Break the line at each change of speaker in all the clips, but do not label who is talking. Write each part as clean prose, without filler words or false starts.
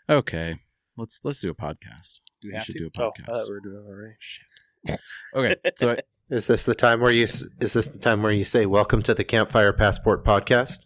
Okay, let's do a podcast.
Do we have
should
to?
do a podcast.
I thought we were doing it already.
Shit. Okay, so
Is this the time where you say welcome to the Campfire Passport podcast?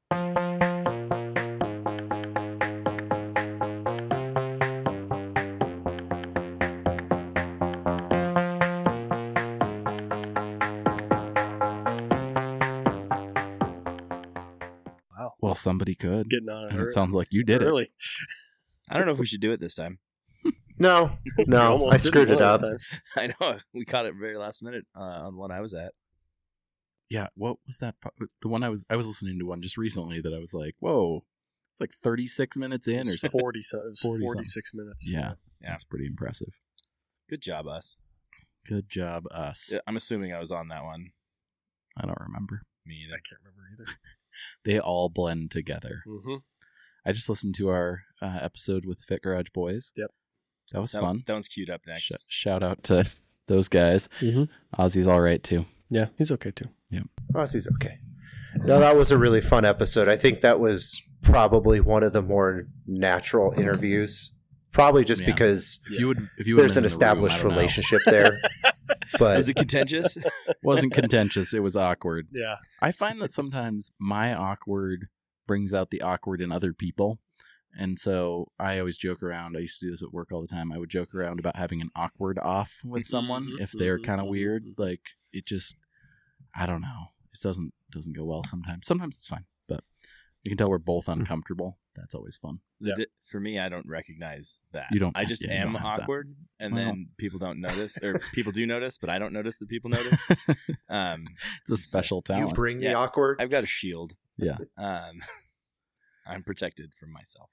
Wow.
well, somebody could.
Getting on
And it sounds like you did it.
early.
I don't know if we should do it this time.
No,
We
no,
almost
I
didn't
screwed it
one of
up.
the times.
I know. We caught it very last minute on one I was at.
Yeah, what was that? The one I was listening to one just recently that I was like, whoa, it's like 36 minutes in or
It's
something.
40 something. It was
40
46 minutes.
Yeah,
Yeah.
that's pretty impressive.
Good job, us.
Good job, us.
Yeah, I'm assuming I was on that one.
I don't remember.
Me
I
either.
can't remember either.
They all blend together.
Mm-hmm.
I just listened to our episode with Fit Garage Boys.
Yep.
That was fun.
That one's queued up next.
Shout out to those guys.
Mm-hmm.
Ozzy's all right too.
Yeah, he's okay too.
Ozzy's okay. No, that was a really fun episode. I think that was probably one of the more natural interviews. Probably just
Yeah.
because
If you would,
there's an established relationship there. But
Was it contentious?
Wasn't contentious. It was awkward.
Yeah.
I find that sometimes my awkward brings out the awkward in other people. And so I always joke around. I used to do this at work all the time. I would joke around about having an awkward off with someone if they're kind of weird. Like it just, I don't know. It doesn't go well sometimes. Sometimes it's fine, but you can tell we're both uncomfortable. That's always fun.
Yeah.
For me, I don't recognize that.
You don't-
I just
yeah, you
am
don't have that.
awkward, and
Well.
then people don't notice, or people do notice, but I don't notice that people notice.
It's a special
you
talent.
bring the
Yeah.
awkward.
I've got a shield.
Yeah.
I'm protected from myself.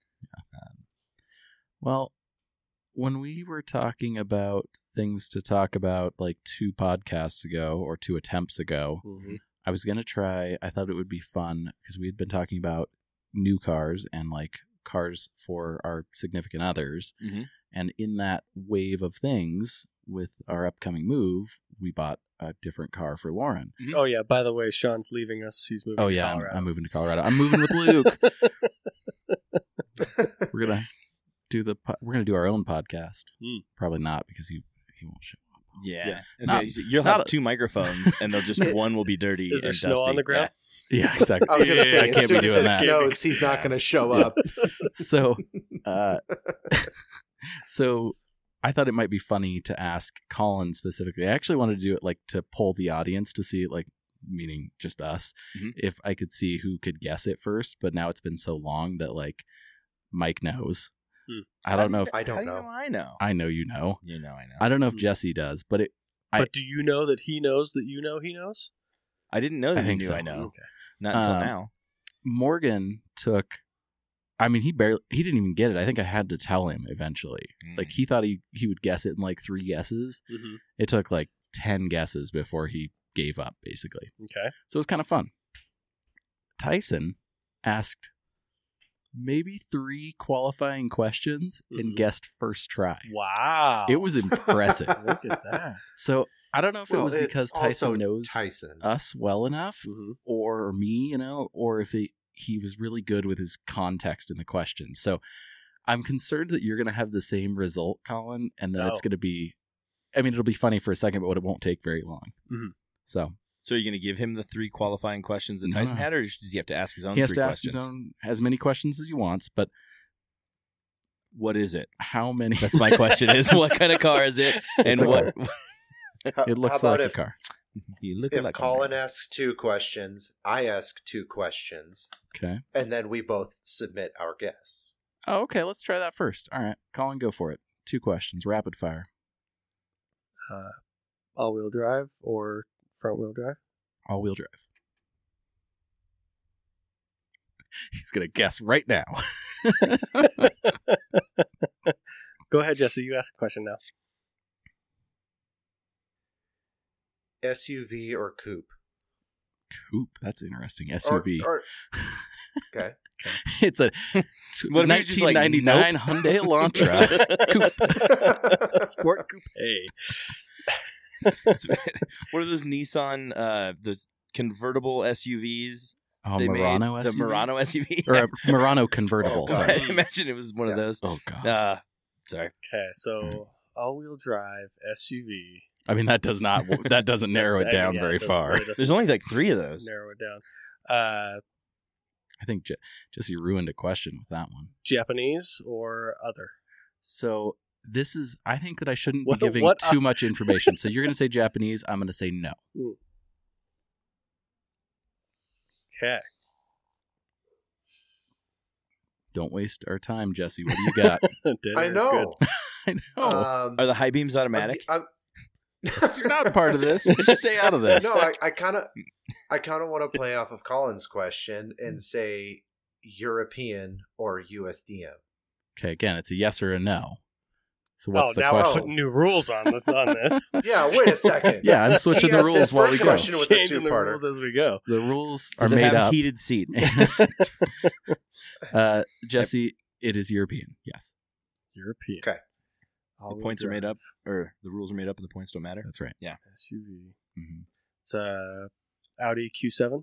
Well, when we were talking about things to talk about like 2 podcasts ago or 2 attempts ago,
Mm-hmm.
I was going to try, I thought it would be fun because we had been talking about new cars and like cars for our significant others.
Mhm.
And in that wave of things with our upcoming move, we bought a different car for Lauren.
Oh, yeah. By the way, Sean's leaving us. He's moving
Oh,
to
yeah,
Colorado.
I'm moving to Colorado. I'm moving with Luke. We're going to do our own podcast. Probably not because he won't show up.
Yeah.
Yeah.
And so
Not-
you'll have
not-
2 microphones, and they'll just one will be dirty
Is there
and
snow
dusty.
on the ground?
Yeah, exactly.
I was going to say,
I
as
can't
soon
be
as
doing
it
that.
snows, he's not going to show up.
So, so I thought it might be funny to ask Colin specifically. I actually wanted to do it like to poll the audience to see, like, meaning just us,
Mhm.
if I could see who could guess it first. But now it's been so long that like Mike knows. I don't know if
I don't
How do you
know.
know I know?
I know you know.
You know I know.
I don't know if Jesse does, but
But do you know that he knows that you know he knows?
I didn't know that
I
you
think
knew
so.
I know.
Okay.
Not until
Um,
now.
Morgan took. I mean, he didn't even get it. I think I had to tell him eventually. Like he thought he would guess it in like 3 guesses.
Mm-hmm.
It took like 10 guesses before he gave up, basically.
Okay.
So it was kind of fun. Tyson asked maybe 3 qualifying questions and
Mhm.
guessed first try.
Wow.
It was impressive.
Look at that.
So I don't know if it was
it's
because
also
Tyson knows
Tyson.
us well enough
Mm-hmm.
or me, or if he was really good with his context in the questions. So I'm concerned that you're going to have the same result, Colin, and that it's
Oh.
going to be, I mean, it'll be funny for a second, but it won't take very long.
Mhm.
So
So are you going to give him the 3 qualifying questions that
No.
Tyson had, or does he have to ask his own
he has
3
to ask
questions?
his own, as many questions as he wants, but
What is it?
how many?
That's my question is, what kind of car is it? And
It's
what?
It looks
How about
like a
if,
car.
You look
if
like
Colin asks 2 questions, I ask 2 questions,
Okay.
and then we both submit our guess.
Oh, okay. Let's try that first. All right. Colin, go for it. 2 questions, rapid fire.
All-wheel drive or front-wheel drive?
All-wheel drive. He's going to guess right now.
Go ahead, Jesse. You ask a question now.
SUV or coupe?
Coupe. That's interesting. SUV.
Okay.
It's a
What if he was just like,
1999 Hyundai Elantra coupe.
Sport coupe.
What are those Nissan, the convertible SUVs?
Oh,
they
Murano
made the
SUV?
Murano SUV.
Or a Murano convertible.
Oh,
sorry.
I imagine it was one of those.
Oh god.
Sorry.
Okay, so all-wheel drive SUV.
I mean that doesn't narrow it down very far.
There's only like 3 of those.
narrow it down.
I think Jesse ruined a question with that one.
Japanese or other?
So this is. I think that I shouldn't
What-
be giving
what-
too much information. So you're going to say Japanese. I'm going to say no.
Okay.
Don't waste our time, Jesse. What do you got?
Dinner
I
is
know.
I know.
Are the high beams automatic?
You're not a part of this. Just stay out of this.
No, I kind of want to play off of Colin's question and say European or USDM.
Okay, again, it's a yes or a no. So what's the
now we're
question?
putting new rules on this.
Yeah, wait a second.
Yeah, I'm switching the
Yes,
rules
this
while we
first
go.
question was a
Changing the
two-parter.
rules as we go.
The rules are
Does it
made
have
up.
heated seats?
Jesse, it is European. Yes,
European.
Okay.
The points are made up, or the rules are made up, and the points don't matter.
that's right.
SUV.
hmm
It's Audi Q7.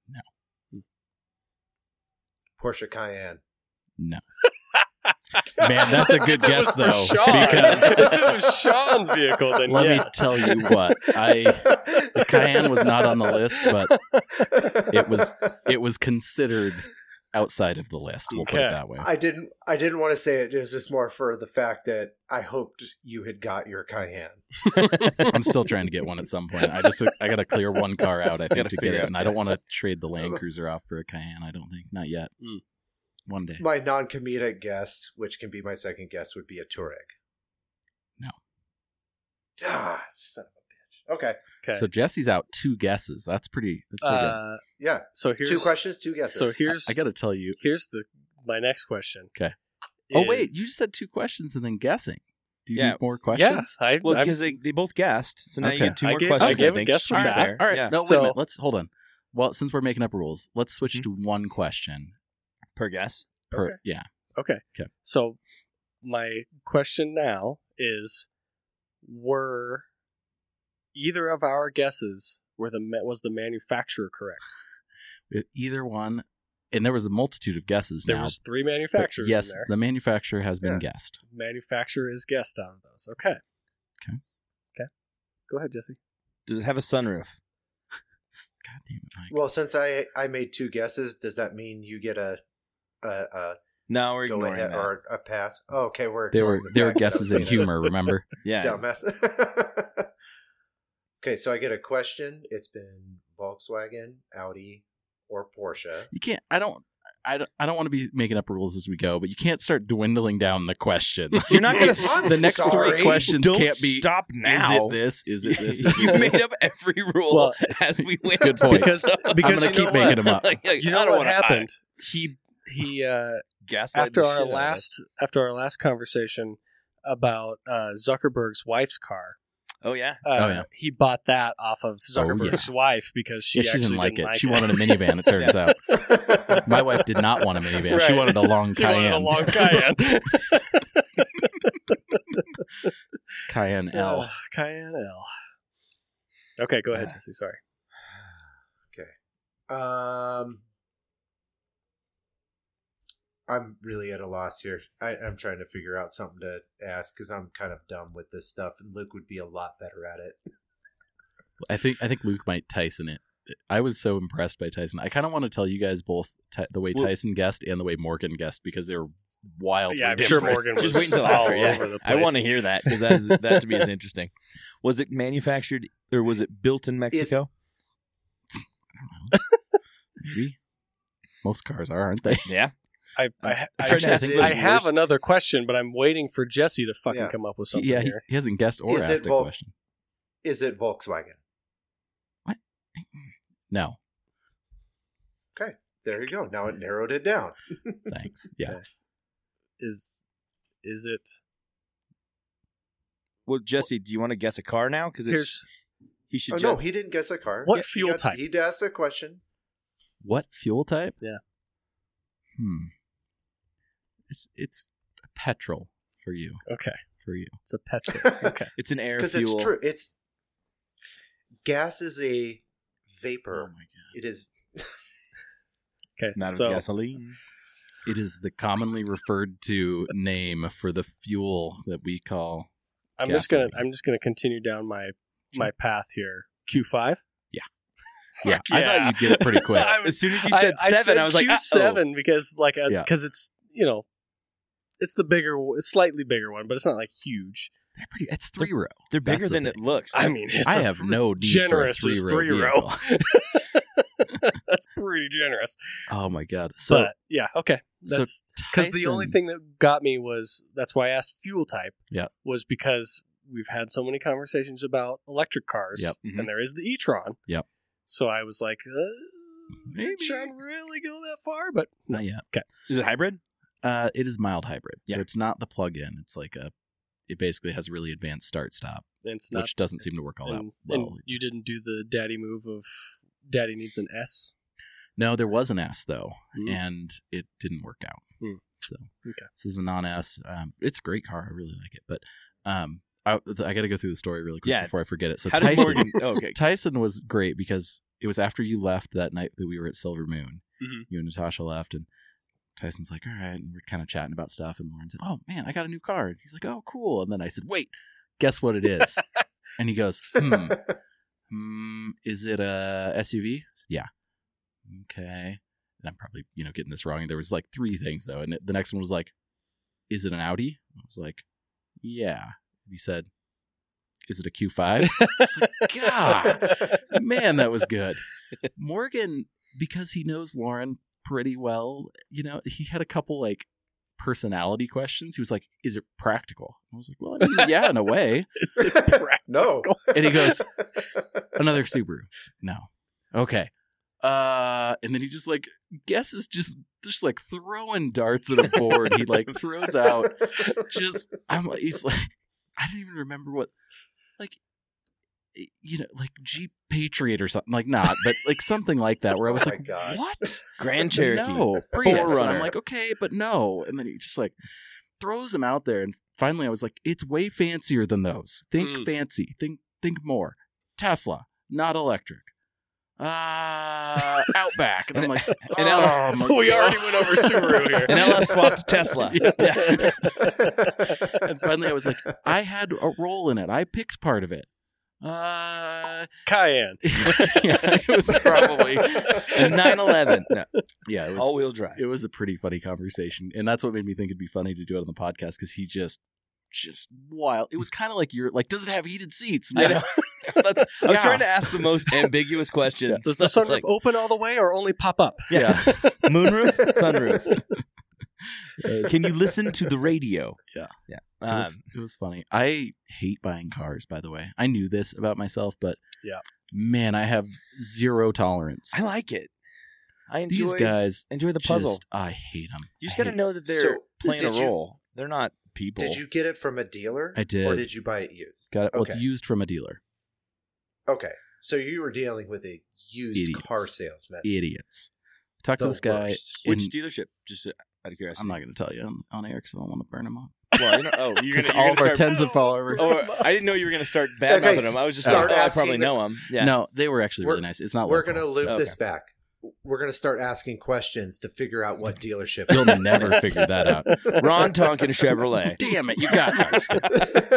Porsche Cayenne.
No. Man, that's a good
If it
guess,
was for
though.
Sean.
Because
if it was Sean's vehicle, then
let me
yes.
tell you what, the Cayenne was not on the list, but it was considered outside of the list. We'll put it
Okay.
that way.
I didn't want to say it. It was just more for the fact that I hoped you had got your Cayenne.
I'm still trying to get one at some point. I got to clear one car out, I think,
Gotta
to get
figure
it,
out,
and I don't want to trade the Land Cruiser off for a Cayenne. I don't think, not yet. One day.
My non-comedic guess, which can be my second guess, would be a Touareg.
No.
Ah, son of a bitch. Okay.
Okay.
So Jesse's out 2 guesses. That's pretty good.
Yeah.
So here's
2 questions, 2 guesses.
So here's
I got to tell you.
here's my next question.
Okay. Oh wait,
is-
you just said 2 questions and then guessing. Do you
Yeah.
need more
yeah.
questions?
Well,
I'm-
because they both guessed, so now you
Okay.
get 2
I
more
gave-
questions.
I gave a
think.
guess for
Pretty
Matt.
fair.
All right.
Yeah.
No,
So-
wait a minute. Let's hold on. Well, since we're making up rules, let's switch to 1 question
Per guess.
per.
Okay.
Yeah.
Okay.
Okay.
So my question now is: were either of our guesses was the manufacturer correct?
Either one, and there was a multitude of guesses.
There
now,
was 3
but
manufacturers
yes,
in there.
the manufacturer has been
Yeah.
guessed.
Manufacturer is guessed out of those. Okay.
Okay.
Go ahead, Jesse.
Does it have a sunroof?
God damn it, Mike.
Well, since I made 2 guesses, does that mean you get a
No, we're
go
ignoring
ahead
that.
or a pass? Oh, okay, we're
They were
ignoring the fact that I
guesses
was
in
being a
humor. Remember?
Yeah.
Dumbass. Okay, so I get a question. It's been Volkswagen, Audi, or Porsche.
You can't. I don't want to be making up rules as we go, but you can't start dwindling down the question.
You're not gonna.
I'm
the next
sorry.
3 questions
Don't
can't be.
stop now.
Is it this? Is it this? Is
you
it
made
this?
up every rule
Well,
as we went.
Good point.
Because
I'm gonna
you know
keep
what?
making them up.
You know what happened? He
Gaslight
after
the
our
shit out of
last conversation about Zuckerberg's wife's car.
Oh yeah.
yeah.
He bought that off of
Oh,
Zuckerberg's wife because she
Yeah, she
actually
didn't like it.
like
She wanted a minivan. It turns out my wife did not want a minivan. She
Right.
wanted a long
She
Cayenne.
wanted a long Cayenne.
Cayenne L.
Cayenne L. Okay, go ahead, Jesse. Sorry.
I'm really at a loss here. I'm trying to figure out something to ask because I'm kind of dumb with this stuff, and Luke would be a lot better at it.
I think Luke might Tyson it. I was so impressed by Tyson. I kind of want to tell you guys both the way Tyson guessed and the way Morgan guessed because they were wildly
Yeah, I'm
different.
sure Morgan
Just
was
wait until
all
after. Yeah.
over the
I
place.
want to hear that because that to me is interesting. Was it manufactured or was it built in Mexico?
I don't know. Maybe most cars are, aren't they?
Yeah.
I
trying to
ask
I
the
have
worst-
another question, but I'm waiting for Jesse to fucking
Yeah.
come up with something
Yeah,
here.
he hasn't guessed or
Is it
asked a
Vol-
question.
Is it Volkswagen?
No,
Okay, there you go. Now it narrowed it down.
thanks. Yeah,
Okay. Is it?
Well, Jesse, do you want to guess a car now? Because
Here's
he should.
Oh
ju-
no, he didn't guess a car.
What
He
fuel
got-
type?
He asked a question.
what fuel type?
Yeah.
It's petrol for you.
okay.
For you.
It's a petrol. Okay.
It's an air
Because
fuel.
it's true. It's gas is a vapor.
Oh my god.
It is.
Okay.
Not
so
of gasoline.
It is the commonly referred to name for the fuel that we call.
I'm
gasoline.
just gonna continue down my path here. Q5.
Yeah,
Fuck
I
yeah.
thought you'd get it pretty quick.
As soon as you said 7, I was like,
Q7 because
Yeah.
because it's it's the bigger, slightly bigger one, but it's not like huge.
They're pretty. It's 3-row.
they're bigger
That's the
than
thing.
it looks.
I mean, it's
I have no need
generous
for a
as
3-row.
3-row. That's pretty generous.
Oh my god! So
But yeah, okay. That's because the only thing that got me was that's why I asked fuel type.
Yeah.
Was because we've had so many conversations about electric cars.
Yep.
And there is the e-tron.
Yep.
So I was like,
Maybe.
did Sean really go that far? But
not yet.
Is it hybrid?
It is mild hybrid, so
Yeah.
it's not the plug-in. It's like it basically has a really advanced start-stop,
it's not.
which doesn't seem to work all that
And
well.
you didn't do the daddy move of daddy needs an S.
No, there was an S though,
Hmm.
and it didn't work out.
Hmm.
So
Okay.
this is a non-S. It's a great car. I really like it, but I got to go through the story really quick
Yeah.
before I forget it. So
How did
Tyson,
Morgan? Oh, okay.
Tyson was great because it was after you left that night that we were at Silver Moon.
Mhm.
You and Natasha left, and Tyson's like, all right, and we're kind of chatting about stuff, and Lauren said, oh man, I got a new car. And he's like, oh cool. And then I said, wait, guess what it is? And he goes, is it a SUV? I said, yeah. Okay. And I'm probably, getting this wrong. There was like 3 things though. And the next one was like, is it an Audi? I was like, yeah. And he said, is it a Q5? I was like, God, man, that was good. Morgan, because he knows Lauren pretty well, he had a couple like personality questions. He was like, is it practical? I was like, well, I mean, yeah, in a way.
Is it practical?
No.
And he goes, another Subaru. I was like, no. Okay. And then he just like guesses, just like throwing darts at a board. He like throws out he's like, I don't even remember what, like, like Jeep Patriot or something, like not, but like something like that, where I was
Oh my
like,
gosh.
what?
Grand Cherokee.
No, Prius. And
4Runner.
I'm like, okay, but no. And then he just like throws them out there. And finally I was like, it's way fancier than those. Think fancy. Think more. Tesla, not electric. Outback. And I'm like,
We already went over Subaru here.
An LS swap to Tesla.
And finally I was like, I had a role in it. I picked part of it.
Cayenne.
Yeah, it was probably
A 911. No,
yeah, it was
all-wheel drive.
It was a pretty funny conversation, and that's what made me think it'd be funny to do it on the podcast because he just wild. It was kind of like you're like, does it have heated seats?
I know. I was
Yeah.
trying to ask the most ambiguous questions.
Does the
It's
sunroof
like,
open all the way or only pop up?
Yeah.
moonroof, sunroof. Can you listen to the radio?
Yeah.
Yeah.
It was funny. I hate buying cars, by the way. I knew this about myself, but
Yeah.
man, I have zero tolerance.
I like it. I
These guys
enjoy the puzzle.
I hate them.
You just got to know that they're playing a
did you-
role. They're not people.
Did you get it from a dealer?
I did.
Or did you buy it used?
Got it. Well,
Okay.
it's used from a dealer.
Okay. So you were dealing with a used
Idiots.
car salesman.
Idiots. Talk to
The
this guy.
worst.
Which
in-
dealership? Just out of curiosity.
I'm not going to tell you on air because I don't want to burn them up.
Well, you're
Because
gonna,
all of our tens of followers.
Oh, I didn't know you were going to start bad mouthing them. I was just
start
like, I
asking
probably
the-
know them. Yeah.
No, they were actually really
We're-
nice. It's not
We're
local,
going to loop
so-
this back. We're going to start asking questions to figure out what dealership.
You'll never figure that out.
Ron Tonkin Chevrolet.
Damn it, you got me. I'm just kidding.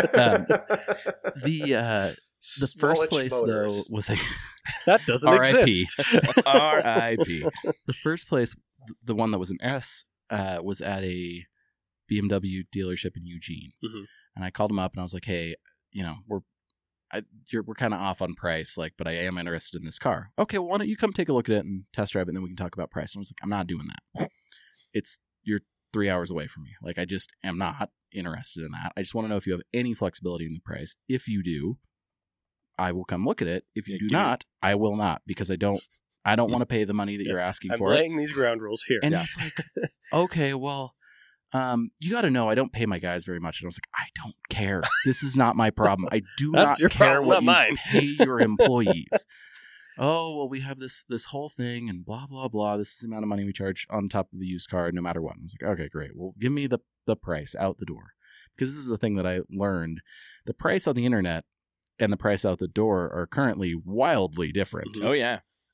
The first place though was a
That doesn't
R.I.P.
exist.
R.I.P.
the first place, the one that was an S, was at a BMW dealership in Eugene,
Mhm.
and I called him up and I was like, "Hey, we're kind of off on price, like, but I am interested in this car. Okay, well, why don't you come take a look at it and test drive it, and then we can talk about price." And I was like, "I'm not doing that. You're 3 hours away from me. Like, I just am not interested in that. I just want to know if you have any flexibility in the price. If you do, I will come look at it. If you do not, I will not, because I don't want to pay the money that you're asking
I'm
for it."
laying these ground rules here.
And he's like, "Okay, well, you got to know I don't pay my guys very much." And I was like, "I don't care. This is not my problem. I do
That's
not
your
care
problem,
what
not
you
mine."
pay your employees." "Oh, well, we have this whole thing and blah blah blah. This is the amount of money we charge on top of a used car, no matter what." And I was like, "Okay, great. Well, give me the price out the door," because this is the thing that I learned: the price on the internet and the price out the door are currently wildly different.
Oh, yeah.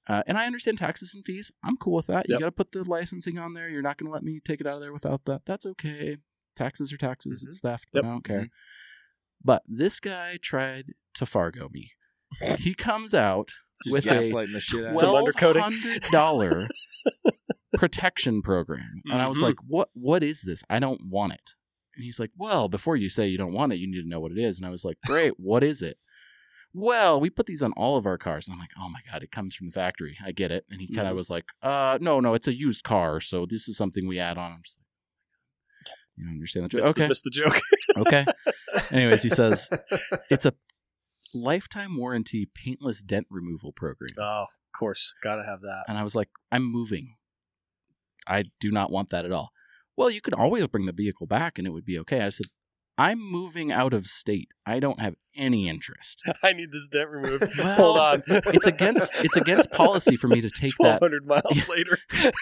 And I understand taxes and fees. I'm cool with that. You
Yep.
got to put the licensing on there. You're not going to let me take it out of there without that. That's okay. Taxes are taxes.
Mhm.
It's theft, but
Yep.
I don't care. But this guy tried to Fargo me. He comes out
Just
with a
gaslighting the shit out of
Some
him.
undercoating.
$1,200 protection program. And I was
Mhm.
like, what is this? I don't want it. And he's like, well, before you say you don't want it, you need to know what it is. And I was like, great, what is it? Well, we put these on all of our cars. And I'm like, oh my God, it comes from the factory. I get it. And he kind of
Mhm.
was like, no, it's a used car. So this is something we add on. I'm just like, you don't understand the joke. Okay.
Missed the joke.
Okay. Anyways, he says, it's a lifetime warranty paintless dent removal program.
Oh, of course. Gotta have that.
And I was like, I'm moving. I do not want that at all. Well, you can always bring the vehicle back and it would be okay. I said, I'm moving out of state. I don't have any interest.
I need this dent removed.
Well,
Hold on.
It's against policy for me to take that.
1,200 miles later.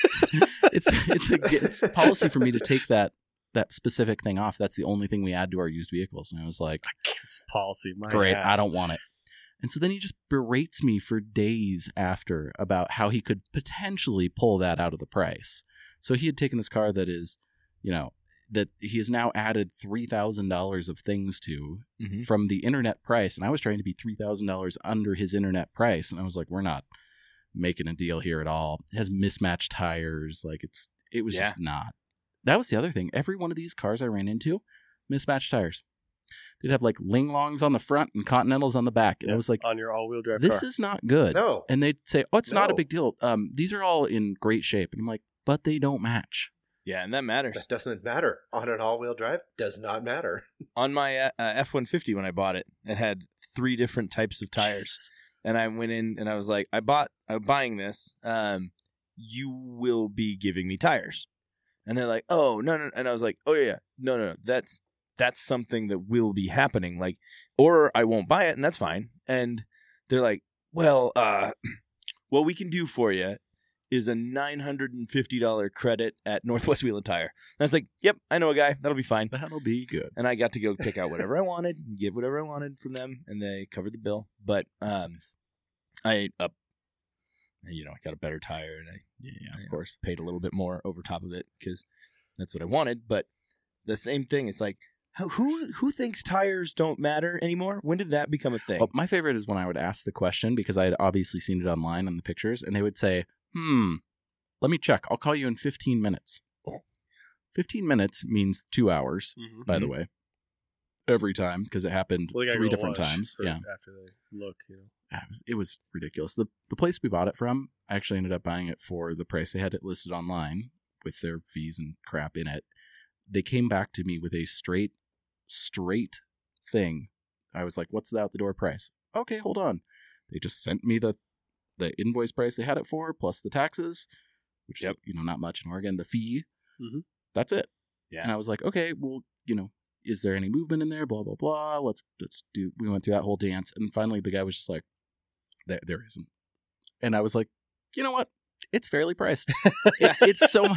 It's against policy for me to take that specific thing off. That's the only thing we add to our used vehicles. And I was like,
Against policy. My
great,
ass.
I don't want it. And so then he just berates me for days after about how he could potentially pull that out of the price. So he had taken this car that is, that he has now added $3,000 of things to
Mhm.
from the internet price. And I was trying to be $3,000 under his internet price. And I was like, we're not making a deal here at all. It has mismatched tires. Like it was just not. That was the other thing. Every one of these cars I ran into, mismatched tires. They'd have like Linglongs on the front and Continentals on the back. And
Yep,
I was like,
on your all-wheel drive
this
car.
is not good.
No.
And they'd say, oh, it's not a
No.
big deal. These are all in great shape. And I'm like, but they don't match.
Yeah, and that matters.
That doesn't matter. On an all-wheel drive, does not matter.
On my F-150 when I bought it, it had 3 different types of tires.
Jesus.
And I went in and I was like, I'm buying this. You will be giving me tires. And they're like, oh, no. And I was like, oh, yeah. No. That's something that will be happening. Like, or I won't buy it, and that's fine. And they're like, well, what we can do for you is a $950 credit at Northwest Wheel and Tire. And I was like, yep, I know a guy. That'll be fine.
That'll be good.
And I got to go pick out whatever I wanted, and give whatever I wanted from them, and they covered the bill. But I got a better tire, and I
of course.
paid a little bit more over top of it because that's what I wanted. But the same thing, it's like, who thinks tires don't matter anymore? When did that become a thing?
Well, my favorite is when I would ask the question because I had obviously seen it online on the pictures, and they would say, let me check. I'll call you in 15 minutes. 15 minutes means 2 hours,
Mhm.
by the way, every time because it happened
Well, they gotta
3
go
different
lunch
times.
for-
Yeah.
After they look,
It was ridiculous. The place we bought it from, I actually ended up buying it for the price. They had it listed online with their fees and crap in it. They came back to me with a straight thing. I was like, what's the out the door price? Okay, hold on. They just sent me the invoice price they had it for plus the taxes, which is not much in Oregon. The fee,
Mhm.
that's it.
Yeah.
And I was like, okay, well, is there any movement in there? Blah blah blah. Let's do. We went through that whole dance, and finally the guy was just like, there isn't. And I was like, you know what? It's fairly priced. It's still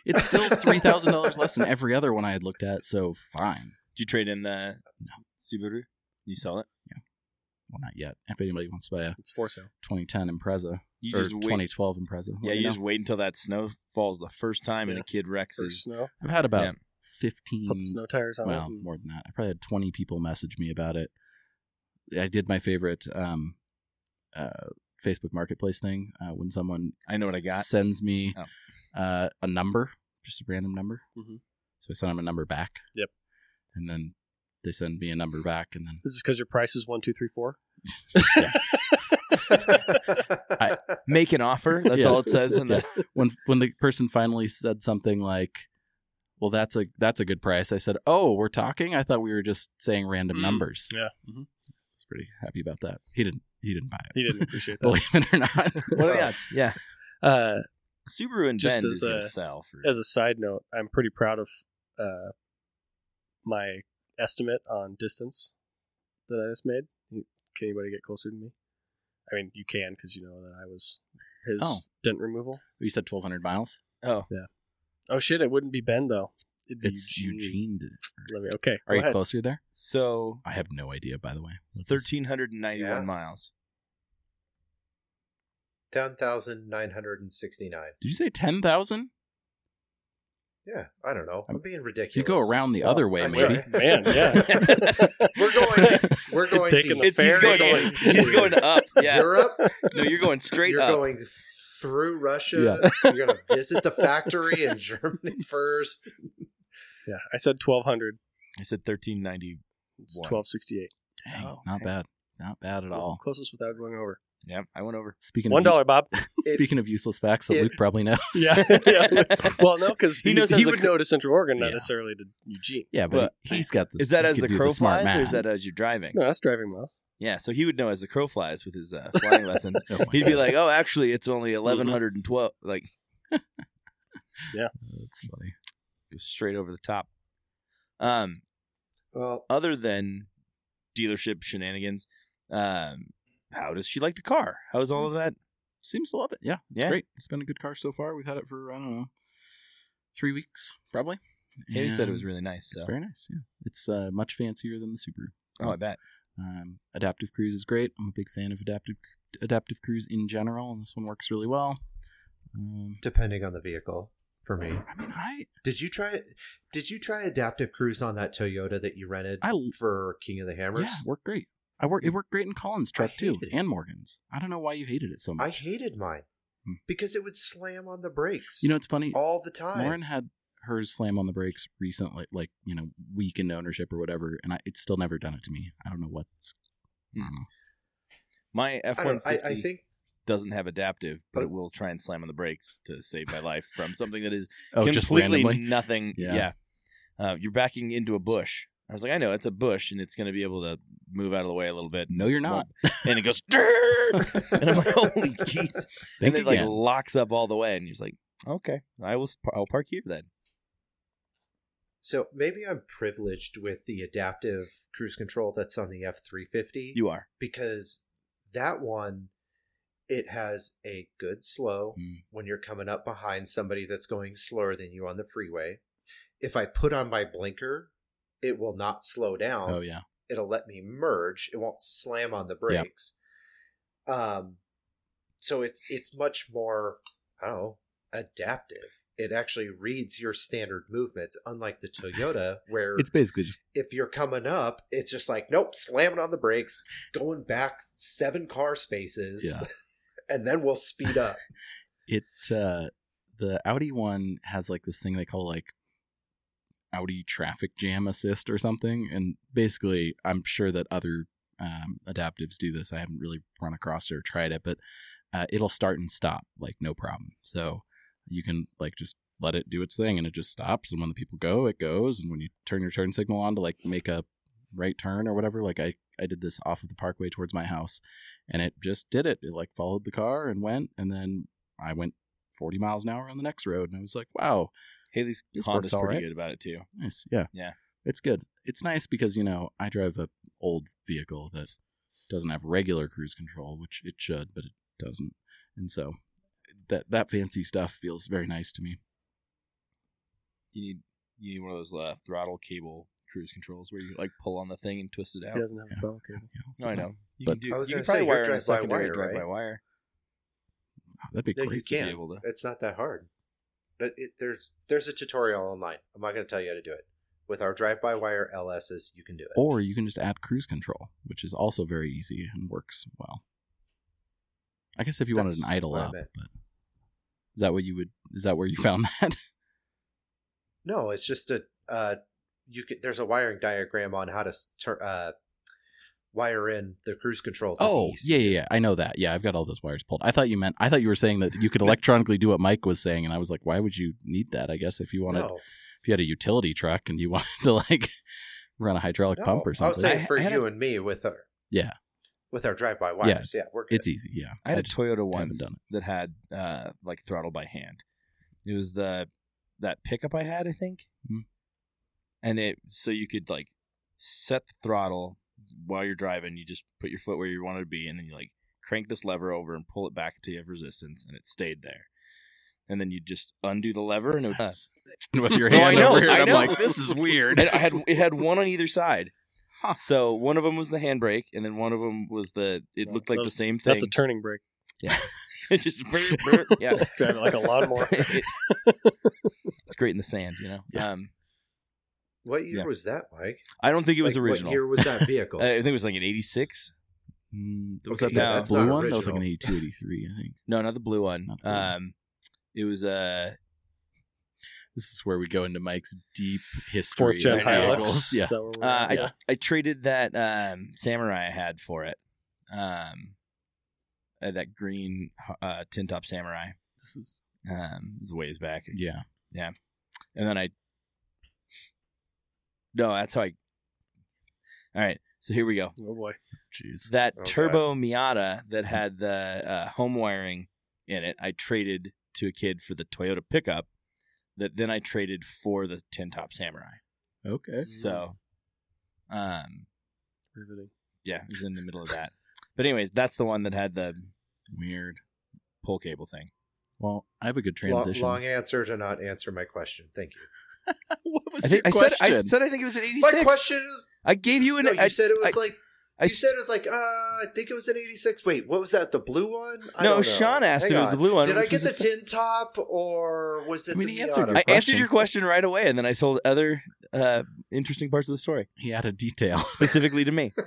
$3,000 less than every other one I had looked at. So fine.
Did you trade in the Subaru? You sell it?
Well, not yet. If anybody wants to buy a
it's for sale.
2010 Impreza
You
or
just wait.
2012 Impreza,
Yeah, you just wait until that snow falls the first time and
Yeah.
a kid wrecks
For
his.
snow.
I've had about
Yeah.
15.
Put the snow tires on
Well,
it. and-
more than that. I probably had 20 people message me about it. I did my favorite Facebook Marketplace thing when someone
I know what I got.
sends me
Oh.
a number, just a random number.
Mhm.
So I send them a number back.
Yep.
And then they send me a number back, and then
This is because your price is 1, 2, 3, 4.
Make an offer. That's
Yeah.
all it says in the.
when the person finally said something like, "Well, that's a good price," I said, "Oh, we're talking? I thought we were just saying random numbers."
Yeah. Mm-hmm.
I was pretty happy about that. He didn't buy it.
He didn't appreciate that.
Believe it or not.
What are the odds? Yeah. Subaru and
Just
Bend
as
is going
a-
to sell for.
As a side note, I'm pretty proud of my estimate on distance that I just made. Can anybody get closer to me? I mean, you can because you know that I was his
Oh.
dent removal.
You said 1,200 miles.
Oh,
Oh shit! It wouldn't be Bend though. It'd be
It's Eugene.
Let me. Okay.
Are
go
you
ahead.
closer there?
so
I have no idea. By the way,
1,391
Yeah.
miles.
10,969.
Did you say 10,000?
Yeah, I don't know. I'm being ridiculous.
If you go around the other way,
I'm
maybe.
sorry.
Man, yeah.
We're going
Taking the
He's
ferry.
going up. Yeah.
Europe.
No, you're going straight
You're
up.
going through Russia. You're going to visit the factory in Germany first.
Yeah, I said 1,200.
I said 1390.
It's 1,268.
Dang,
Oh,
not
okay.
bad. Not bad at all.
Closest without going over.
Yeah, I went over.
Speaking
$1, Bob.
Speaking of useless facts that
it-
Luke probably knows.
Yeah. Well, no, because
He
he,
knows
he
as
would
a-
know to Central Oregon, not
Yeah.
necessarily to Eugene.
Yeah, but
But
he's got this.
Is that
he
as
could
the
do
crow
smart
flies, or is
math.
that as you're driving?
No, that's driving miles.
Yeah, so he would know as the crow flies with his flying lessons.
Oh my
He'd be
God.
like, "Oh, actually, it's only 1,112." Like,
That's funny.
go straight over the top.
Well,
Other than dealership shenanigans, how does she like the car? How's all of that?
Seems to love it. Yeah, it's
Yeah.
great. It's been a good car so far. We've had it for, I don't know, 3 weeks, probably.
Haley said it was
And
really nice.
It's
So.
very nice, yeah. It's much fancier than the Subaru.
Oh, I bet.
Adaptive Cruise is great. I'm a big fan of Adaptive Cruise in general, and this one works really well.
depending on the vehicle, for me.
I mean,
Did you try Adaptive Cruise on that Toyota that you rented for King of the Hammers?
yeah, it worked great. It worked great in Colin's truck too,
hated it.
and Morgan's. I don't know why you hated it so
I
much.
hated mine because it would slam on the brakes.
You know, it's funny.
all the time.
Lauren had hers slam on the brakes recently, like, week in ownership or whatever, and it's still never done it to me. I don't know what's. I don't know.
My
I don't-
F-150
I think
doesn't have adaptive, but it will try and slam on the brakes to save my life from something that is
Oh, just
completely
randomly.
nothing.
Yeah.
You're backing into a bush. I was like, I know it's a bush, and it's going to be able to move out of the way a little bit.
No, you're not.
And it goes, "Durr!" And I'm like, holy jeez!
Think
And it like
again.
locks up all the way, and he's like, okay, I'll park here then.
so. Maybe I'm privileged with the adaptive cruise control that's on the F350
You are.
because that one, it has a good slow when you're coming up behind somebody that's going slower than you on the freeway. If I put on my blinker, it will not slow down.
Oh yeah.
It'll let me merge. It won't slam on the brakes. So it's much more, I don't know, adaptive. It actually reads your standard movements, unlike the Toyota, where
It's basically just
if you're coming up, it's just like, nope, slamming on the brakes, going back 7 car spaces,
Yeah.
and then we'll speed up.
the Audi one has like this thing they call like Audi traffic jam assist or something, and basically I'm sure that other adaptives do this. I haven't really run across it or tried it, but it'll start and stop like no problem. So you can like just let it do its thing and it just stops, and when the people go, it goes, and when you turn your turn signal on to like make a right turn or whatever, like I did this off of the parkway towards my house, and it just did it. It like followed the car and went, and then I went 40 miles an hour on the next road, and I was like, wow,
Haley's
This
Honda's
works all
pretty
right.
good about it too.
nice. Yeah.
Yeah.
It's good. It's nice because, I drive a old vehicle that doesn't have regular cruise control, which it should, but it doesn't. And so that fancy stuff feels very nice to me.
You need one of those throttle cable cruise controls where you like pull on the thing and twist it out.
He doesn't have
Yeah.
a throttle cable.
No, I know. You
But-
can do.
I was
You
gonna
can probably
say, you're
wire in a
drive-by-wire,
secondary drive by
right?
wire.
Oh, that'd be
No,
great.
you
to be
can.
able to-
It's not that hard. But there's a tutorial online. I'm not going to tell you how to do it. With our drive-by-wire LSs, you can do it.
Or you can just add cruise control, which is also very easy and works well. I guess if you wanted an
That's
idle
what I
up,
meant.
but is that where you found that?
No, it's just there's a wiring diagram on how to wire in the cruise control to the ECU.
yeah. I know that. Yeah, I've got all those wires pulled. I thought you were saying that you could electronically do what Mike was saying, and I was like, why would you need that? I guess if you wanted,
No,
if you had a utility truck and you wanted to like run a hydraulic
no.
pump or
I was
something,
saying for
I had
you and me with our drive-by wires.
it's-
Yeah, we're good.
it's easy. Yeah,
I had a
just
Toyota
haven't
once
done it.
that had like throttle by hand. It was that pickup I had, I think.
Mhm.
And so you could like set the throttle while you're driving. You just put your foot where you want it to be, and then you like crank this lever over and pull it back until you have resistance, and it stayed there. And then you just undo the lever, and it was.
with your
No, I
hand
know,
over here,
I
and I'm
know.
like, this is weird.
It had one on either side.
Huh.
So one of them was the handbrake, and then one of them was it looked like the
those-
same thing.
That's a turning brake.
Yeah. It's just yeah.
Drive it like a lawnmower.
It's great in the sand, you know.
Yeah.
What year
Yeah.
was that, Mike?
I don't think it was
Like,
original.
What year was that vehicle?
I think it was like an 86.
Was
Okay,
that
yeah,
the
that's
blue
not
one? That was like an
original.
82, 83, I think.
No, not the blue one.
Not the blue one.
It was
This is where we go into Mike's deep history.
Fourth gen
of
I know.
vehicles.
Hilux.
Yeah.
Is that where we're at?
I I traded that Samurai I had for it. That green tin top Samurai.
This is
It was a ways back.
yeah.
And then No, that's how I. All right, so here we go.
Oh boy.
Jeez.
That
Okay.
turbo Miata that had the home wiring in it, I traded to a kid for the Toyota pickup. That then I traded for the tin top Samurai.
Okay.
So,
Riveting.
yeah, it was in the middle of that. But anyways, that's the one that had the
Weird.
pull cable thing.
Well, I have a good transition.
Long answer to not answer my question. Thank you.
What was
I think
your
I
question?
said I think it was an 86.
My question is,
I gave you an.
no, you said it was like.
I
You said it was like, I think it was an 86. Wait, what was that? The blue one? I
No,
don't know.
Sean asked
Hang
if it was
on.
the blue one,
Did I
which
get the
was the
tin top or was it
I mean,
the
he answered
Miata?
your
I
question.
answered your question right away, and then I told other interesting parts of the story
He had a detail.
specifically to me.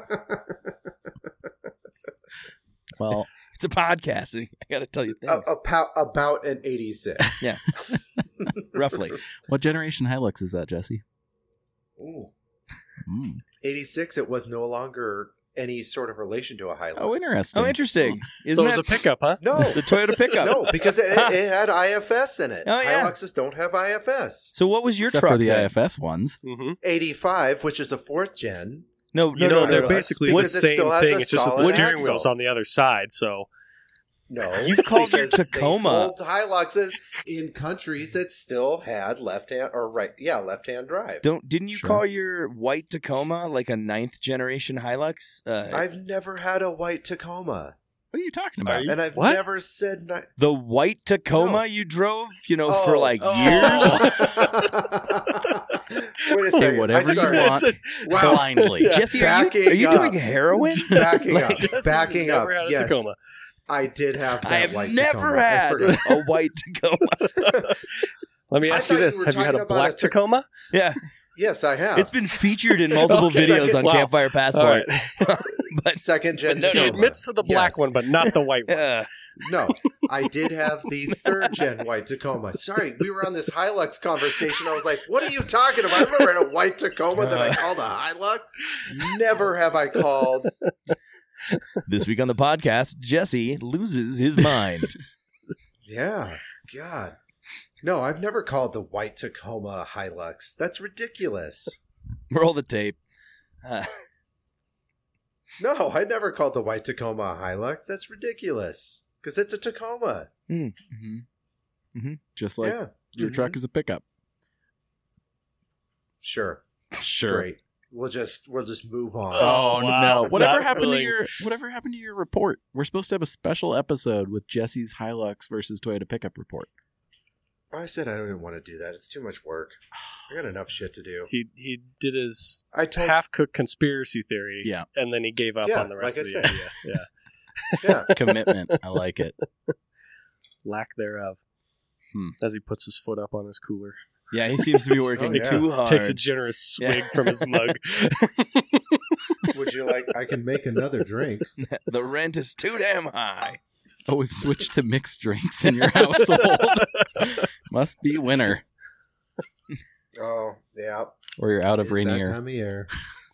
Well,
It's a podcast. And I got to tell you things
about an 86.
roughly.
what generation Hilux is that, Jesse?
Ooh.
Mm.
86, it was no longer any sort of relation to a Hilux.
Oh, interesting.
Oh, interesting.
So
Isn't
it was
that
a pickup, huh?
No.
the Toyota pickup?
No, because it had IFS in it.
Oh, yeah.
Hiluxes don't have IFS.
So what was your
Except
truck?
for the
then?
IFS ones.
Mm-hmm.
85, which is a 4th gen.
No,
You know, they're
no,
basically
because
the
it
same
still has
thing.
a
It's just that the
solid
steering
axle.
wheel's on the other side. So
No.
You've called your
because
Tacoma.
They sold Hiluxes in countries that still had left-hand drive.
Didn't you
Sure.
call your white Tacoma like a 9th generation Hilux?
I've never had a white Tacoma.
What are you talking about?
you-
And I've
What?
never said...
the white Tacoma
No.
you drove, for like years?
Wait a
Say
second.
whatever
I
you
started-
want
Wow.
blindly.
Jesse, are you
Backing
doing
up.
heroin?
Backing up.
Jesse
Backing
never
up.
had a
Yes.
Tacoma.
I did have that
I have
white
never
Tacoma. I
had
forgot.
a white Tacoma.
Let me
I
ask you
thought you
this:
were
have you had
talking
a
about
black
a Tac-
Tacoma?
Yeah,
Yes, I have.
it's been featured in multiple
Okay.
videos on
Wow.
Campfire
All
Passport.
right.
But
second gen.
but no,
He
no,
Tacoma.
admits to the black
Yes.
one, but not the white one.
No, I did have the 3rd gen white Tacoma. Sorry, we were on this Hilux conversation. I was like, what are you talking about? I've never had a white Tacoma that I called a Hilux. Never have I called.
this week on the podcast, Jesse loses his mind.
Yeah, God. No, I've never called the white Tacoma a Hilux. That's ridiculous.
Roll the tape.
No, I never called the white Tacoma a Hilux. That's ridiculous. Because it's a Tacoma.
Mm-hmm.
Mm-hmm.
Just like
Yeah.
your truck is a pickup.
Sure.
Sure.
Great. We'll just move on.
Oh
wow.
no! Whatever
Not
happened
willing.
to your report? We're supposed to have a special episode with Jesse's Hilux versus Toyota pickup report.
I said I didn't want to do that. It's too much work. I got enough shit to do.
He did his
I told
half-cooked conspiracy theory,
Yeah.
and then he gave up
Yeah,
on the rest
like
of
I
the
said.
idea. Yeah,
yeah.
Commitment. I like it.
lack thereof. As he puts his foot up on his cooler,
Yeah, he seems to be working
Oh, yeah.
too hard.
takes a generous swig from his mug.
Would you like? I can make another drink.
The rent is too damn high.
Oh, we've switched to mixed drinks in your household. Must be winter,
Oh, yeah.
or you're out of
It's
Rainier.
that time of year.